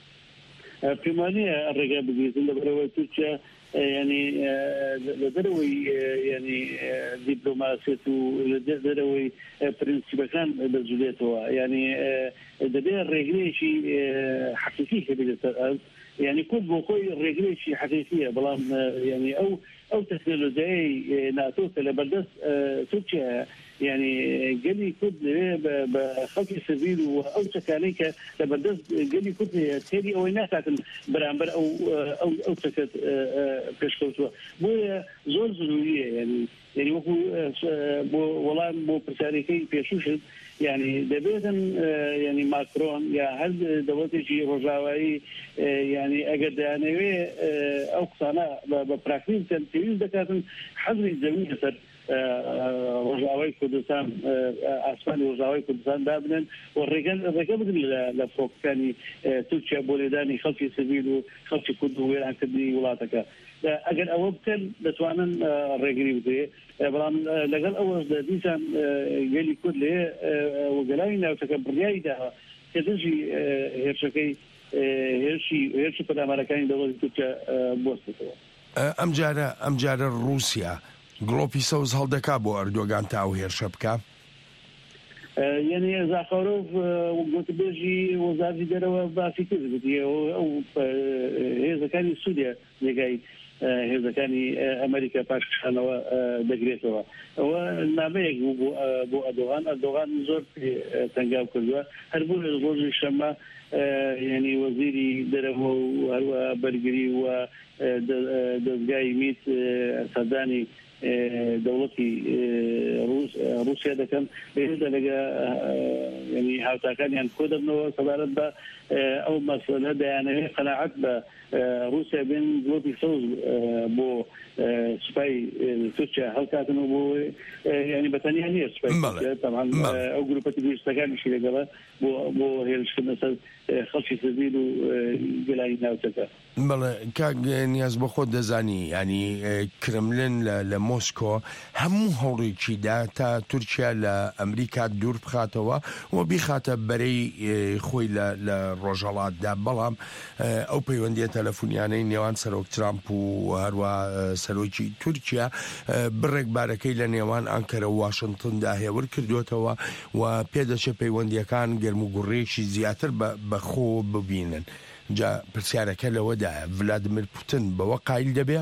S13: بمعنى الرجال بقيتن لبروي تركيا يعني لدروي يعني دبلوماسية لدروي برنسيبا كان بجليتها يعني دبي الرجلي شيء حقيقي كبير يعني كل بوقي الرجلي شيء حقيقية بلام يعني أو تكنولوجيا ناتو لبردس تركيا يعني قالي كود بخلق السبيل او سكانيك لبردس قالي كود تيري او ناس برامبر او سكت بيشكوتوا بو زور ضروريه يعني والله بو برساليكي بيشوشن يعني دبيتا يعني ماكرون يا هل دولتي رجاوي يعني اجد انوي او قصانا ببراكتيس تنفيذ دكاتن حظر الزميل رجاوي كردستان اسباني رجاوي كردستان دابنن والرجال لفوق ثاني تركيا بولداني خلفي سبيل وخلفي كرد ويران كدني ولاتك اجل اوبتل دتوانن الرجلي بدي بلان لقال اول ديسان قال كل وقلاينا وتكبرياي ده كدجي هيرشكي هيرشي قد امريكاني دولة تركيا بوستو
S12: ام جاره روسيا گڵۆپی سەوز هەڵدەکا بۆ ئەردۆگان تا ئەو هێرشە بکە؟
S13: يعني زاخاروف وزاري دەرەوە باسی کرد ئەو هێزەکانی سوودیا لێگای هێزەکانی ئەمریکا پاشخانەوە دەگرێتەوە ئەوە نامەیەک بوو بۆ ئەردۆغان زۆر تەنگاو کردووە هەر بوو لە ڕۆژی شەمە ینی وەزیری دەرەوە و هەروە بەرگری و دەستگای میت سەردانی دەوڵەتی رووسیا دەکەن بێدا لەگە ینی هاوتاکانیان کۆ دەبنەوە سەبارەت بە ئەو مەسەلە دەیانەوێت قەناعەت بە رووسیا بێن زۆری سەوز بۆ سوپای تورکیا هەڵکاتنەوە بۆ ینی بەتەنیا نییە سوپای تەمان ئەو گروپە تروریستەکانیشی لەگەڵە بۆ هێرشکردنە سەر خەڵکی سڤیل و گەلانی ناوچەکە.
S12: بەڵێ کاک نیاز بە خۆت دەزانی ینی کرملن لە مۆسکۆ هەموو هەوڵێکیدا تا تورکیا لە ئەمریکا دوور بخاتەوە و بیخاتە بەرەی خۆی لە ڕۆژهەڵاتدا بەڵام ئەو پەیوەندیە تەلەفۆنیانەی نێوان سەرۆک ترامپ و هەروە سەرۆکی تورکیا بڕێکبارەکەی لە نێوان ئەنکەرە و واشنگتندا هێور کردوێتەوە و پێدەچێ پەیوەندیەکان گەرم و گوڕێکی زیاتر بەخۆ ببینن. جا پرسیارەکە لەوەدایە ڤلادیمیر پوتین بەوە قایل دەبێ؟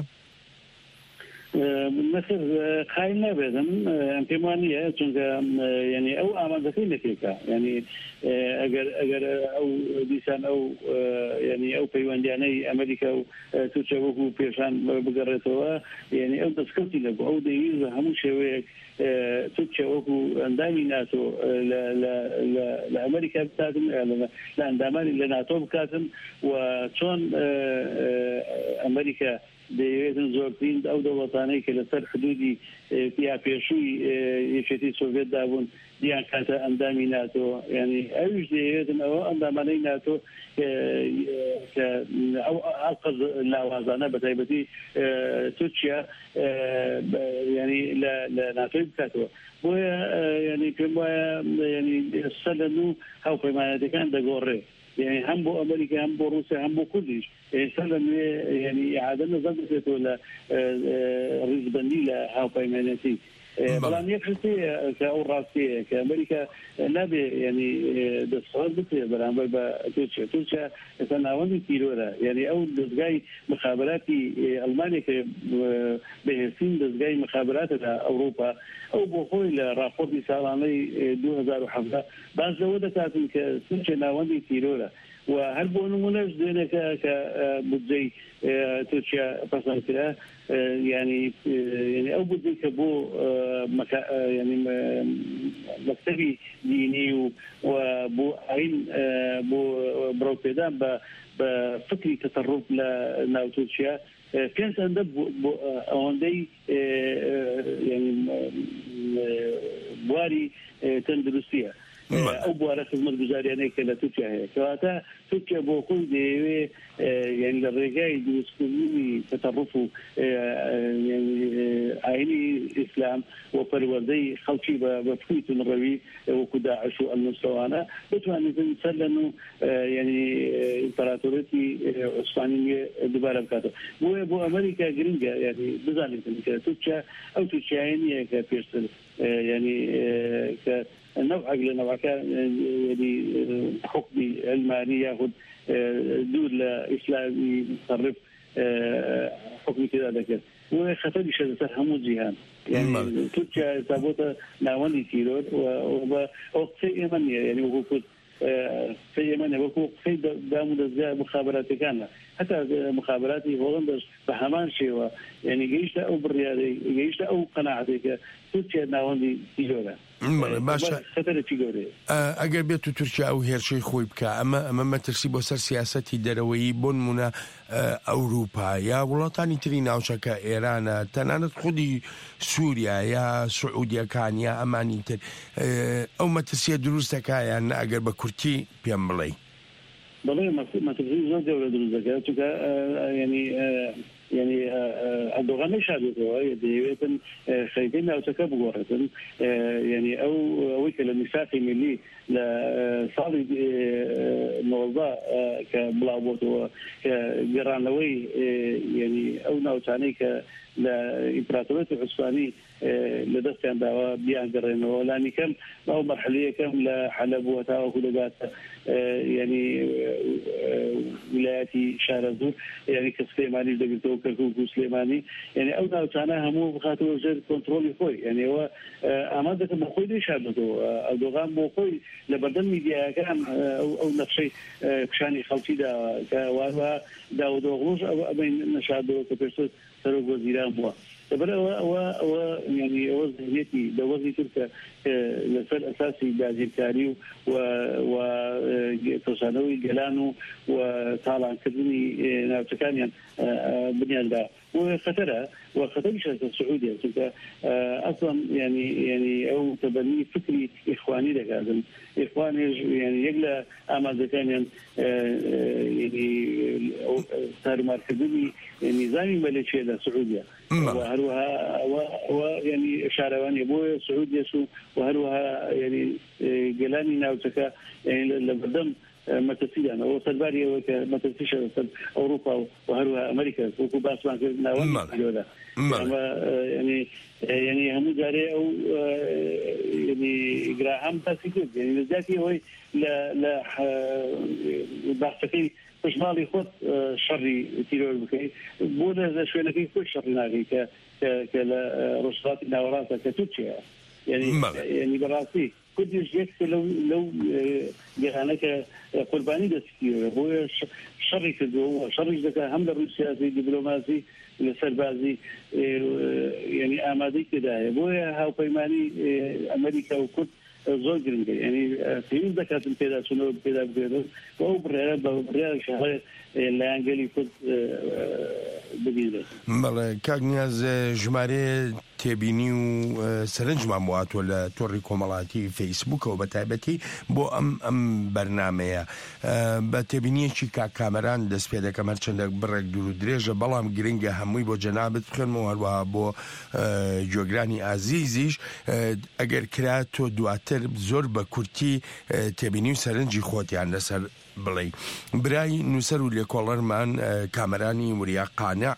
S13: مثل قایل نابێتم ئەم پێم وانە چونکە ینی ئەو ئامادەکەی نەکێکە ینی ئەگەر ئەو دیسان ئەو ینی ئەو پەیوەندیانەی ئەمریکا و تورکیا وەکو پێشان بگەڕێتەوە ینی ئەو دەستکەوتی لەبوو ئەو دەویستە هەموو شێوەیەک تورکیا وەکو ئەندامی ناتۆ لە ئەمریکا بکاتن لە ئەندامانی لە ناتۆ بکاتن و چۆن ئەمریکا دەیەوێتن زۆرترین ئەو دەوڵەتانەی کە لەسەر حدودی یا پێشووی یەکێتی سۆڤێت دابوون دیان کاتە ئەندامی ناتۆ ینی ئەویش دەیەوێتن ئەوە ئەندامانەی ناتۆ کە ئەو ئەڵقەز لاوازانە بەتایبەتی تورکیا ینی لە ناتۆی بکاتەوە بۆیە ینی پێم وایە ینی سەلەن و هاوپەیمانەتەکان دەگۆڕێ يعني هم بو أمريكا هم بو روسيا هم بو كلش سلم يعني إعادة نظام ولا رزبني لا هاو بايمانتي بلان يكشتي كأو راسية كأمريكا نبي يعني دستور بتي بلان توركيا تناولي كيلورا يعني أول دزجاي مخابراتي ألمانيا بهسين دزجاي مخابرات أوروبا أو بخوي لرابورت سالاني 2007 بعد زودة كاتن كتوركيا ناولي كيلورا وهل بونو مناش دينا كبدزي توركيا بسنتها يعني أو بدي كبو يعني مكتبي ديني وبو عين بو بروبيدان بفكري تطرف لناو توركيا كانت عندها عندي يعني بواري تندرسية أو بوارة خدمة جزارية كلا توركيا هي كواتا توركيا بوكل ديوي يعني الرجاي دوسكوني تطرفوا يعني عيني إسلام وفروردي خلشي بفويت الروي وكداعش والمستوانة بتواني تنسلنوا يعني إمبراطوريتي عثمانية دبارة بكاتو بو أمريكا جرينجا يعني بزاني توركيا أو توركيا يعني كبيرسل يعني نوع نوع كان يعني حكمي علماني ياخذ دول إسلامي مصرف حكمي كذا ذكر وخطر شيء همو جهان يعني تركيا تابوت ناوني كيلور وقت يمن يعني وقت في يمن وقت في دام دزجا مخابراتي كان حتى مخابراتي هولندا بهمان شيء يعني جيش أو بالرياضي جيش أو قناعتك تركيا ناوني كيلورا
S12: باشە ئەگەر بێت و تورکیا ئەو هێرشەی خۆی بکە ئەمە مەترسی بۆ سەر سیاسەتی دەرەوەیی بۆ نمونە ئەوروپا یا وڵاتانی تری ناوچەکە ئێرانە تەنانەت خودی سووریا یا سعودیەکان یا ئەمانی تر ئەو مەترسیە دروستەکایان ئەگەر بە کورتی پێم بڵێ
S13: بەڵێ مەترسی زۆر گەورە دروست دەکات چونکە يعني أردوغان مش هذا يديوتن خايفين أو تكبر يعني أو وكل الميثاق ملي لصالي موضوع كبلاوت كجرانوي يعني أو نوتاني لإمبراطورية العثمانية لدستان دعوة بيان قرينه ولاني كم أو مرحلية كم لحلب وتاوى كلبات يعني ولاياتي شارزو يعني كسليماني دقلتو كركوكو سليماني يعني أو نوتانا همو بخاطر وزير كنترولي خوي يعني هو أمادة بخوي دي شارزو أردوغان بخوي لبردن ميديا كان أو نفسي كشاني خلطي دا كواروا داود وغلوش أو أبين نشادو كبيرسو سروق وزيران بوا تبرع و يعني وزنيتي دوزي تلك لسال أساسي باجيبكاري و تصانوي جلانو وطالع كذني ناوتكانيا بنيان دا وخطر شركة السعودية أصلا يعني أو تبني فكري إخواني لك هذا إخواني يعني يقلى أما كان يعني صار مركزي نظامي ماليشيا للسعودية وهروها يعني شارواني أبوه سعودية وهروها يعني جلاني ناوتكا يعني لبردم متسيدا أو سلباريا وكمتسيشة أوروبا وهروها أمريكا وكوباس ما كنا يعني هم جاري أو يعني جراهام تاسيكود يعني نزاتي هو لا بحثي مش مالي خد شري تيرور بكي بودا شوية كي كل شري ناقي كلا رشقات ناوراسة كتوتشيا يعني براسي كل يجيك لو جهانك قرباني دستير هو شري كده شري ذكاء هم للسياسي دبلوماسي للسربازي يعني آمادي كده هو هاو بيماني أمريكا وكل زوجين يعني في ذكاء كده شنو كده بيقولوا هو بريال شهر لا ينقلي كل بديله.
S12: ماله كاغنياز جماري تبيني وسرنج ماموات ولا توري كومالاتي فيسبوك وبتابتي بو ام برنامج بتبيني شي كاميران دس بيدا كاميرا چندك برك دور دريجه بلام جرينجا هموي بو جنابت خنمو هلوا بو جوغراني عزيزيش اگر كراتو دواتر زور بكورتي تبيني سرنجي خوتي عند سر بڵێ برای نووسەر و لێکۆڵەرمان کامەرانی وریا قانع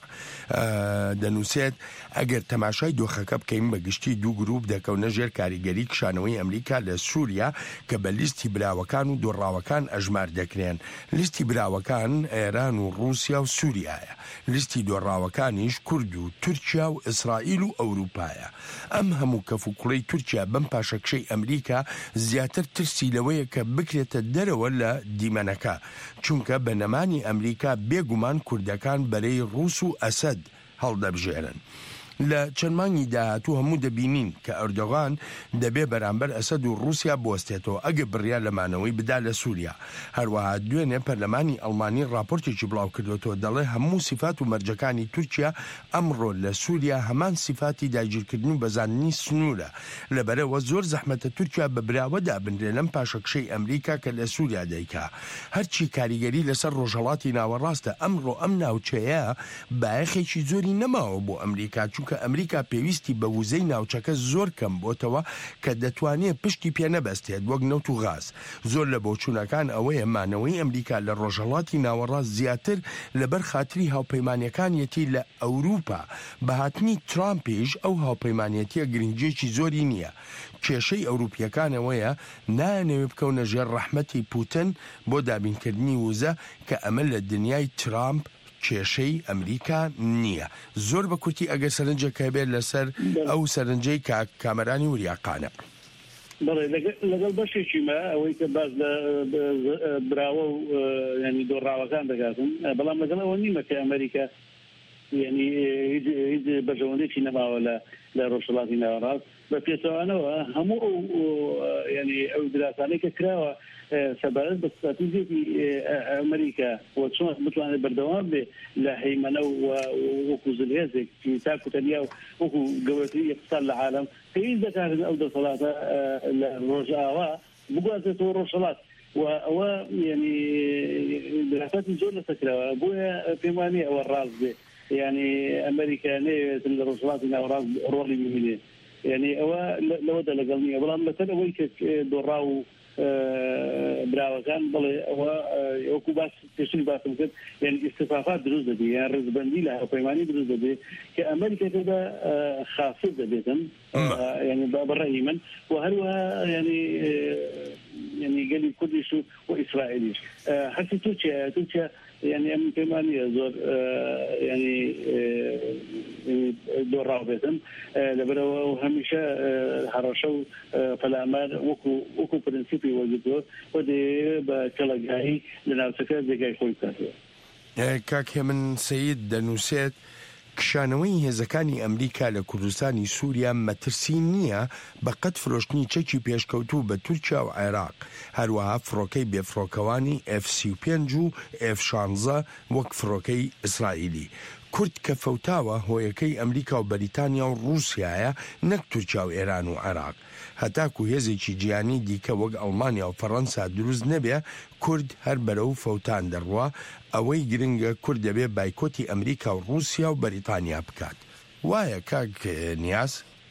S12: دەنووسێت ئەگەر تەماشای دۆخەکە بکەین بە گشتی دوو گروپ دەکەونە ژێر کاریگەری کشانەوەی ئەمریکا لە سووریا کە بە لیستی براوەکان و دۆڕاوەکان ئەژمار دەکرێن. لیستی براوەکان ئێران و رووسیا و سووریایە، لیستی دۆڕاوەکانیش کورد و تورکیا و ئیسرائیل و ئەوروپایە. ئەم هەموو کەفوکوڵەی تورکیا بەم پاشەکشەی ئەمریکا زیاتر ترسی لەوەیە کە بکرێتە دەرەوە لە دیمەنەکە، چونکە بە نەمانی ئەمریکا بێگومان کوردەکان بەرەی ڕووس و ئەسەد هەڵدەبژێرن. لە چەند مانگی داهاتوو هەموو دەبینین کە ئەردۆغان دەبێ بەرامبەر ئەسەد و رووسیا بوەستێتەوە ئەگە بڕیار لەمانەوەی بدا لە سووریا. هەروەها دوێنێ پەرلەمانی ئەڵمانی راپۆرتێکی بڵاو کردوەوە دەڵێ هەموو سیفات و مەرجەکانی تورکیا ئەمڕۆ لە سووریا هەمان سیفاتی داگیرکردن و بەزاننی سنوورە، لەبەرەوە زۆر زەحمەتە تورکیا بە براوەدا بنرێ لەم پاشەکشەی ئەمریکا کە لە سووریا دەیکا. هەرچی کاریگەری لەسەر ڕۆژهەڵاتی ناوەڕاستە ئەمڕۆ ئەم ناوچەیە بایەخێکی زۆری نەماوە بۆ ئەمریکا، چونکە ئەمریکا پێویستی بە وزەی ناوچەکە زۆر کەم بۆتەوە کە دەتوانێت پشتی پێ نەبەستێت وەک نەوت و غاز. زۆر لە بۆچوونەکان ئەوەیە مانەوەی ئەمریکا لە ڕۆژهەڵاتی ناوەڕاست زیاتر لەبەر خاتری هاوپەیمانیەکانیەتی لە ئەوروپا بە هاتنی ترامپیش ئەو هاوپەیمانیەتیە گرنگجێکی زۆری نییە. کێشەی ئەوروپیەکانەوەیە نانەوێ بکەونە ژێر ڕەحمەتی پوتن بۆ دابینکردنی وزە کە ئەمە لە دنیای ترامپ کێشەی ئەمریکا نییە. زۆر بە کورتی ئەگەر سەرنجەکە بێت لەسەر ئەو سەرنجەی کامەرانی وریاقانە.
S13: بەڵێ لەگەڵ بەشێکی مە ئەوەی کە باز لە براوە و ینی دۆڕاوەکان دەگاتن، بەڵام لەگەڵ ئەوە نیمە کە ئەمریکا ینی هیچ بەژەوەندێکی نەماوە لە ڕۆژهەڵاتی ناوەڕاست بە پێچەوانەوە هەموو ینی ئەو دراسانەی کە کراوە سەبارەت بە استراتیژیەتی ئەمریکا و چۆن بتوانێت بەردەوام بێ لە هەیمەنە و وەکو زلهێزێک تاکو تەنیا وەکو گەورەترین اقتصاد لە عالم پێویست دەکاتن ئەو دەسەڵاتە لە ڕۆژئاوا بگوازێتەوە ڕۆژهەڵات و ئەوە ینی دراساتی زۆر لەسەرکراوە بۆیە پێم وانێ ئەوە ڕاست بێ، ینی ئەمریکا نەیەوێت لە ڕۆژهەڵاتی ناوەڕاست ڕۆڵی ببینێت، ینی ئەوە لەوەدا لەگەڵ نییە، بەڵام لەسەر ئەوەی کە دۆڕا و براوەکان بڵێ ئەوە وەکو باس پێشتر باسم کرد یعنی استفافات دروست دەبێت یان ڕزبەندی لە هاوپەیمانی دروست دەبێت کە ئەمریکا تێدا خافز دەبێتن یعنی بەڕێی من و هەروەها يعني قال كرديش وإسرائيليش حتى تركيا يعني أم كمان يزور يعني دور رابطهم لبروا وهمشة هرشوا فالأمر وكو برنسيبي وجدوا ودي بكلاجاهي لنفسك دقاي خوي كاتو
S12: كاك من سيد دنوسات کشانەوەی هێزەکانی ئەمریکا لە کوردستانی سووریا مەترسی نییە بە قەت فرۆشتنی چەکی پێشکەوتوو بە تورکیا و عێراق هەروەها فڕۆکەی بێفرۆکەوانی F-35 و F-16 وەک فڕۆکەی ئیسرائیلی کورد کە فەوتاوە هۆیەکەی ئەمریکا و بەریتانیا و رووسیایە نەک تورکیا و ئێران و عێراق هەتاکو هێزێکی جیانی دیکە وەک ئەڵمانیا و فەڕەنسا دروست نەبێ کورد هەر بەرەو فەوتان دەڕوا ئەوەی گرنگە کورد دەبێ بایکۆتی ئەمریکا و رووسیا و بەریتانیا بکات وایە کاک نیاز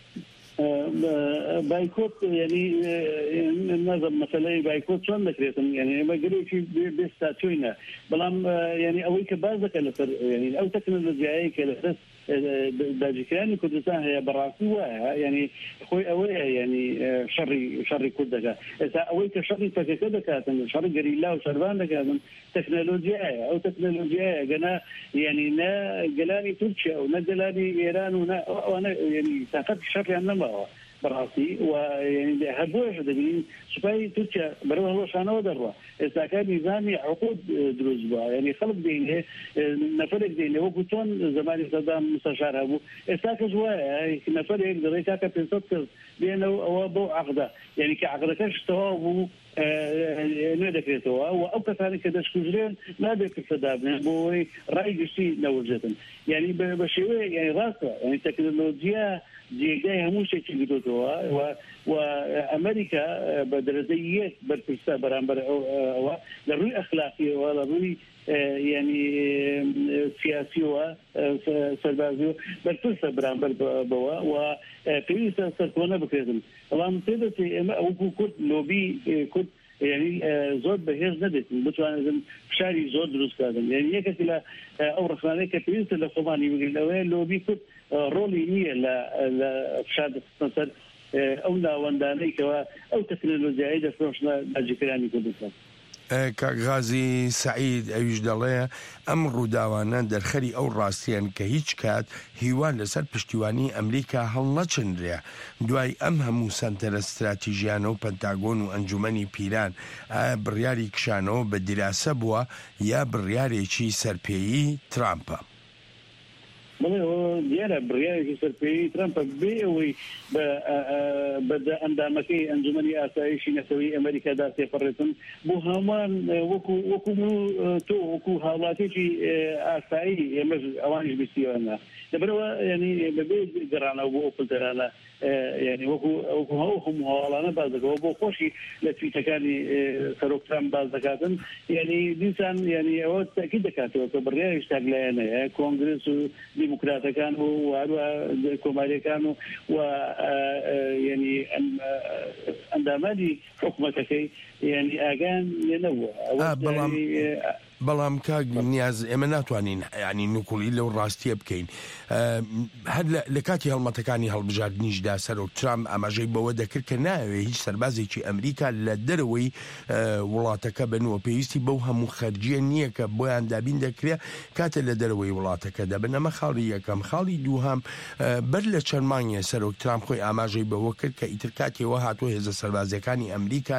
S13: بايكوت يعني نظم مثلا بايكوت شلون ذكرتم يعني ما قالوا شيء بيستاتوينا بلام يعني اويك بازك يعني او تكنولوجيا كلفت داجكاني كردستان هي براسي واها يعني خوي اويها يعني شري كردك اذا اويك شري فكذا كاتن شري قريلا وشربان كاتن تكنولوجيا او تكنولوجيا جنا يعني نا جلاني تركيا ونا جلاني ايران وانا يعني تاخذ شري انما براسي ويعني هبوش دبين سباي تركيا بروه هو شانه ودروا اذا كان نظامي عقود دروزبا يعني خلق دينه نفرق دينه وقتون زمان صدام مستشار ابو اذا كجوا نفرق دريكا كبنسوت بينه وابو عقده يعني كعقده كشتوا نذكرتوا او كثاني كذا شكوزرين ما بيك السداب بوي راي جسي نوجتن يعني بشوي يعني راسه يعني تكنولوجيا جاي همون شيء كيدوتوا وامريكا بدرجيات برتسا برامبر لروي اخلاقي ولا روي يعني سياسي وسربازي برتسا برامبر بوا وفي سرطانه بكرتم والله تدتي او كود لوبي كود يعني زود بهيز ندت بتوان شاري زود دروس كذا يعني يكتلا او رخانه كتير لخواني بيقول لو بيكون رولي هي لا فشاد مثلا او لا وندانيك او تكنولوجيا ايده فروشنا اجكراني كردستان
S12: کاغازی سعید ئەویش دەڵێ ئەم ڕووداوانە دەرخەری ئەو ڕاستیان کە هیچ کات هیوان لەسەر پشتیوانی ئەمریکا هەڵ نەچندرێ دوای ئەم هەموو سەنتەرە استراتیژیانە و پەنتاگۆن و ئەنجومەنی پیران ئایا بڕیاری کشانەوە بە دیراسە بووە یا بڕیارێکی سەرپێیی ترامپە
S13: ديانا برياجي سربي ترامب بيوي بدا اندامكي انجمني اسايشي نسوي امريكا داسي فرتن بوهمان وكو تو وكو حالاتي اساي يمج اوانج بيسيونا دبروا يعني ببي جرانا وقلت انا يعني وكو هم حوالانا بعضك وبو خوشي التي تكاني سروك ترامب بعضكاتن يعني ديسان يعني هو تاكيد كاتو برياجي اشتغلنا كونغرس ديمقراطية كانوا وعلوا كوماري كانوا و يعني عندما حكومتك يعني اجان ينوع
S12: بەڵام کاک نیاز ئێمە ناتوانین ینی نوکوڵی لەو ڕاستیە بکەین هەر لە کاتی هەڵمەتەکانی هەڵبژاردنیشدا سەرۆک ترامپ ئاماژەی بەوە دەکرد کە ناوێت هیچ سەربازێکی ئەمریکا لە دەرەوەی وڵاتەکە بنوە پێویستی بەو هەموو خەرجیە نییە کە بۆیان دابین دەکرێت کاتە لە دەرەوەی وڵاتەکە دەبن ئەمە خاڵی یەکەم خاڵی دووهەم بەر لە چەند مانگێ سەرۆک ترامپ خۆی ئاماژەی بەوە کرد کە ئیتر کاتێەوە هاتووە هێزە سەربازەکانی ئەمریکا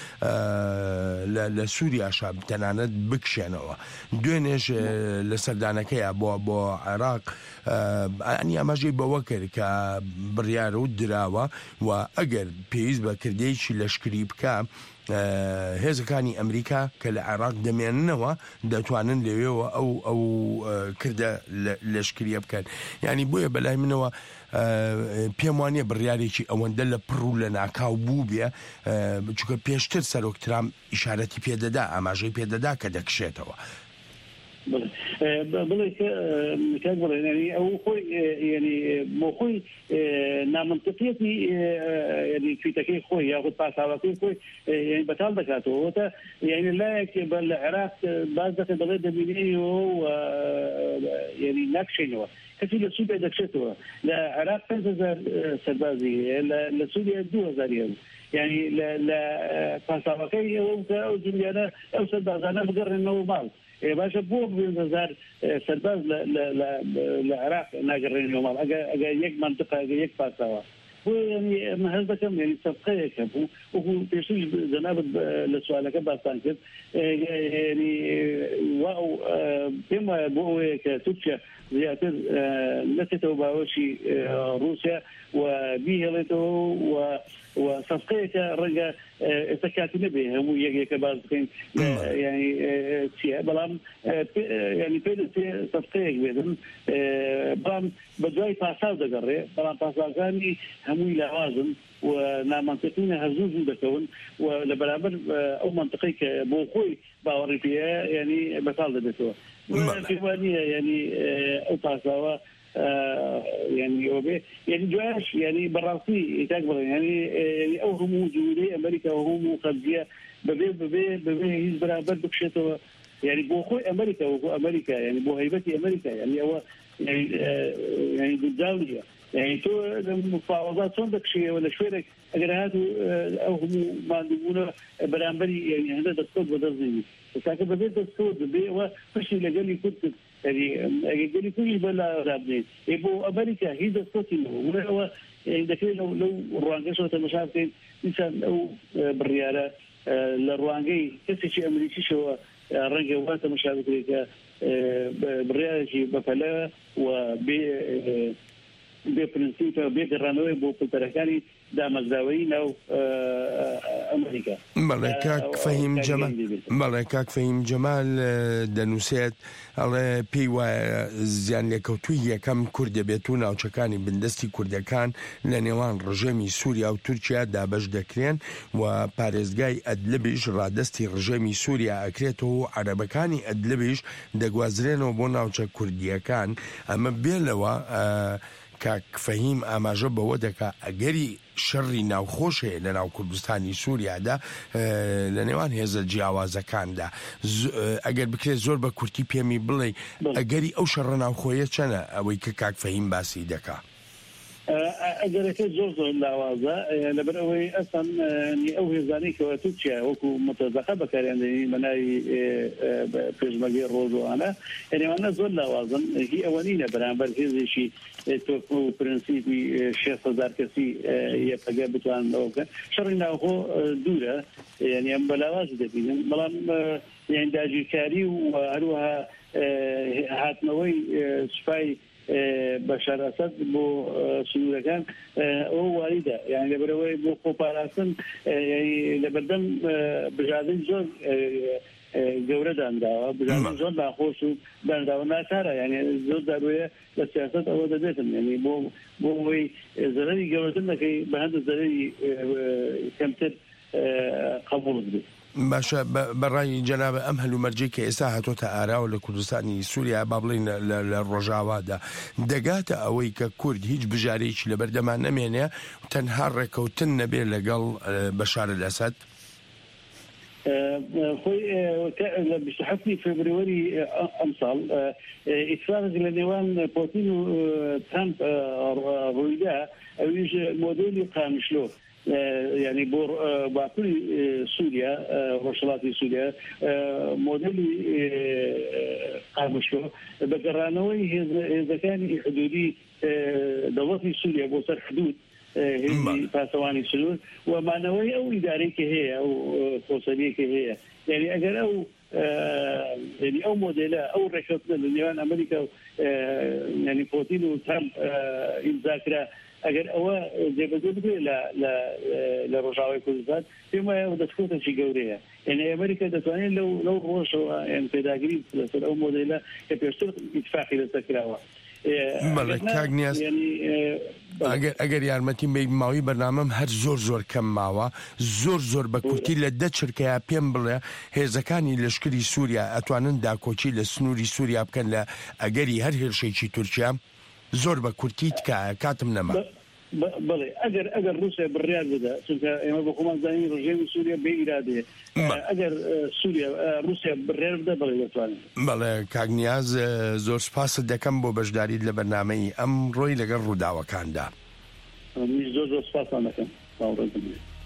S12: لە سووریاشا تەنانەت بکشێنەوە دوێنێش لە سەردانەکەیە بۆ عێراق ئەنی ئاماژەی بەوە کرد کە بڕیارە و دراوە و ئەگەر پێویست بە کردەیەکی لەشکری بکە هێزەکانی ئەمریکا کە لە عێراق دەمێننەوە دەتوانن لەوێەوە ئەو کردە لەشکریە بکەن ینی بۆیە بەلای منەوە پێم وانیە بڕیارێکی ئەوەندە لە پڕ و لە ناکاو بوو بێ چونکە پێشتر سەرۆک ترامپ ئیشارەتی پێدەدا ئاماژەی پێدەدا کە دەکشێتەوە
S13: بڵێ کاک بڵێ ینی ئەو خۆی ینی بۆ خۆی نامنطقیەتی ینی تویتەکەی خۆی یاخود پاساوەکەی خۆی ینی بەتاڵ دەکاتەوە تا ینی لایەک بە لە عێراق باز دەکە دەڵێ دەبینێنەوە و ینی ناکشێنەوە کەسی لە سووریا دەکشێتەوە لە عێراق 5,000 سەربازی هەیە لە سووریا 2,000 هەیە يعني لا فاساوەکەی ئەو جولیانە ئەو سەربازانە بگەڕێنەوە ماڵ باشە بۆ 2,000 سەرباز لە عێراق ناگەڕێنەوە ماڵ ئەگە یەک منطقە ئەگە یەک فاساوە بۆ ینی هەز دەکەم ینی سەفقەیەکە بوو وەکو پێشتر جەنابەت لە سوالەکە باسان کرد ینی پێم وایە بۆ ئەوەیە کە تورکیا زیاتر نەچێتەوە باوەشی رووسیا و بیهێڵێتەوە و صفقەیەکە ڕەنگە ئێستا کاتی نەبێ هەموو یەکێکە باز بکەین ینی چیە بەڵام ینی پێ صفقەیەک بێدن بەڵام بە دوای پاساو دەگەڕێ بەڵام پاساوەکانی هەمووی لاوازن و نامەنطقینە هەرزوو دەکەون و لە بەرامبەر ئەو منطقەی کە بۆ خۆی باوەڕی پێە ینی بەتاڵ دەبێتەوە پێوانیە ینی ئەو پاساوە يعني أوبي يعني جواش يعني براسي تقبل يعني أو هم جولي أمريكا وهم خلفية ببي هيز برابر بكشته يعني بو خوي أمريكا وهو أمريكا يعني بو هيبتي أمريكا يعني هو يعني بالدولية يعني تو المفاوضات صندق شيء ولا شوية أجر هذا أو هم ما عندنا برامبري يعني هذا دكتور بدرزيني لكن بديت دكتور ببي وفش اللي قال لي كنت يعني قال لي كل بلا رابني يبو أمريكا هي دكتور إنه هو ذكر لو روانجش وتمشافين إنسان أو بالريالة للروانجي كسي شيء أمريكي شو رنجة وتمشافين بالريالة شيء بفلا وب ببرنسيبه بيقرانوي بوبلتركاني دامزداوين أو أمريكا.
S12: ملكاك فهم جمال. ملكاك فهم جمال دنوسيت على بيوا زيان لكوتوية كم كرد بيتون أو شكاني بندستي كرد كان لنيوان رجيمي سوريا أو تركيا دابش دكرين وباريزجاي أدلبيش رادستي رجيمي سوريا أكريته عربكاني أدلبيش دقوازرين وبونا أو كردية كان أما بيلوا کاک فهیم ئاماژە بەوە دەکا ئەگەری شەڕی ناوخۆشەیە لە ناو کوردستانی سووریادا لە نێوان هێزە جیاوازەکاندا ئەگەر بکرێت زۆر بە کورتی پێمی بڵێ ئەگەری ئەو شەڕە ناوخۆیە چەنە ئەوەی کە کاک فەهیم باسی دەکا
S13: ئەگەرەکە زۆر لاوازە لەبەر ئەوەی ئەسان ئەو هێزانەی کەوە تورکیا وەکو متەزەقە بەکاریاندنی بەناوی پێشمەرگەی ڕۆژوانە ئەوانە زۆر لاوازن هی ئەوە نینە بەرامبەر هێزێکی تۆپ و پرەنسیپی 6,000 کەسی یەکەگە بتوانەوە بکەن شەڕی ناوخۆ دوورە یعنی ئەم بەلاواز دەبینن بەڵام یعنی داگیرکاری و هەروەها هاتنەوەی سوپای بەشار ئەسەد بۆ سنوورەکان ئەو واریدە یعنی لەبەرەوەی بۆ خۆپاراستن لەبەردەم بژاردن زۆر گەورە دانراوە بژاردن زۆر ناخۆش و دانراوە ناکارە یعنی زۆر دارویە لە سیاست ئەوە دەدێتن یعنی بۆ ئەوەی زەرەری گەورەتر دەکەی بە هەندێک زەرەری کەمتر قبول بێت
S12: باشە بەڕای جەنابە ئەم هەلومەرجەی کە ئێستا هاتۆتە ئاراوە لە کوردستانی سووریا با بڵێن لە ڕۆژاوادا دەگاتە ئەوەی کە کورد هیچ بژارێکی لەبەردەمان نەمێنێ تەنها ڕێکەوتن نەبێت لەگەڵ بەشار ئەسەد
S13: خوي لە 27 فبراير ئەمساڵ ئیتفاق لە نێوان پۆتین و ترامپ ڕوویدا ئەویش مۆدێلی قامشلۆ يعني بور باكل سوريا وشلاتي سوريا موديلي قامشو بقرانوي إذا كان حدودي دولتي سوريا بوصل حدود هي فاسواني سلول ومعنوي أو إداري كهي أو قوسبي كهي يعني أجر أو يعني أو موديلا أو ركبنا لنيوان أمريكا يعني بوتين وترامب الذاكرة اگر او جبهه بده لا رجاوي كردستان فيما دتكون شي جوريه يعني امريكا دتواني لو روشوا يعني تداغري او موديلا كبيرتر اتفاقي للتكراوه
S12: ئەگەر یارمەتی ماوەی بەرنامەم هەر زۆر کەم ماوە زۆر بە کورتی لە دە چرکەیە پێم بڵێ هێزەکانی لەشکری سووریا ئەتوانن داکۆچی لە سنووری سووریا بکەن لە ئەگەری هەر هێرشێکی تورکیا زۆر بە کورتی تکایە کاتم نەما.
S13: بڵێ ئەگەر رووسیا بڕیار بدە چونکە ئێمە بە خۆمان زانین ڕژێمی سووریا بێ ئیرادەیە ئەگەر رووسیا بڕیار بدە بڵێ دەتوانێت.
S12: بەڵێ کاگنیاز زۆر سپاست دەکەم بۆ بەشداریت لە بەرنامەی ئەم ڕۆی لەگەڵ ڕووداوەکاندا.
S13: زۆر سپاسان دەکەم.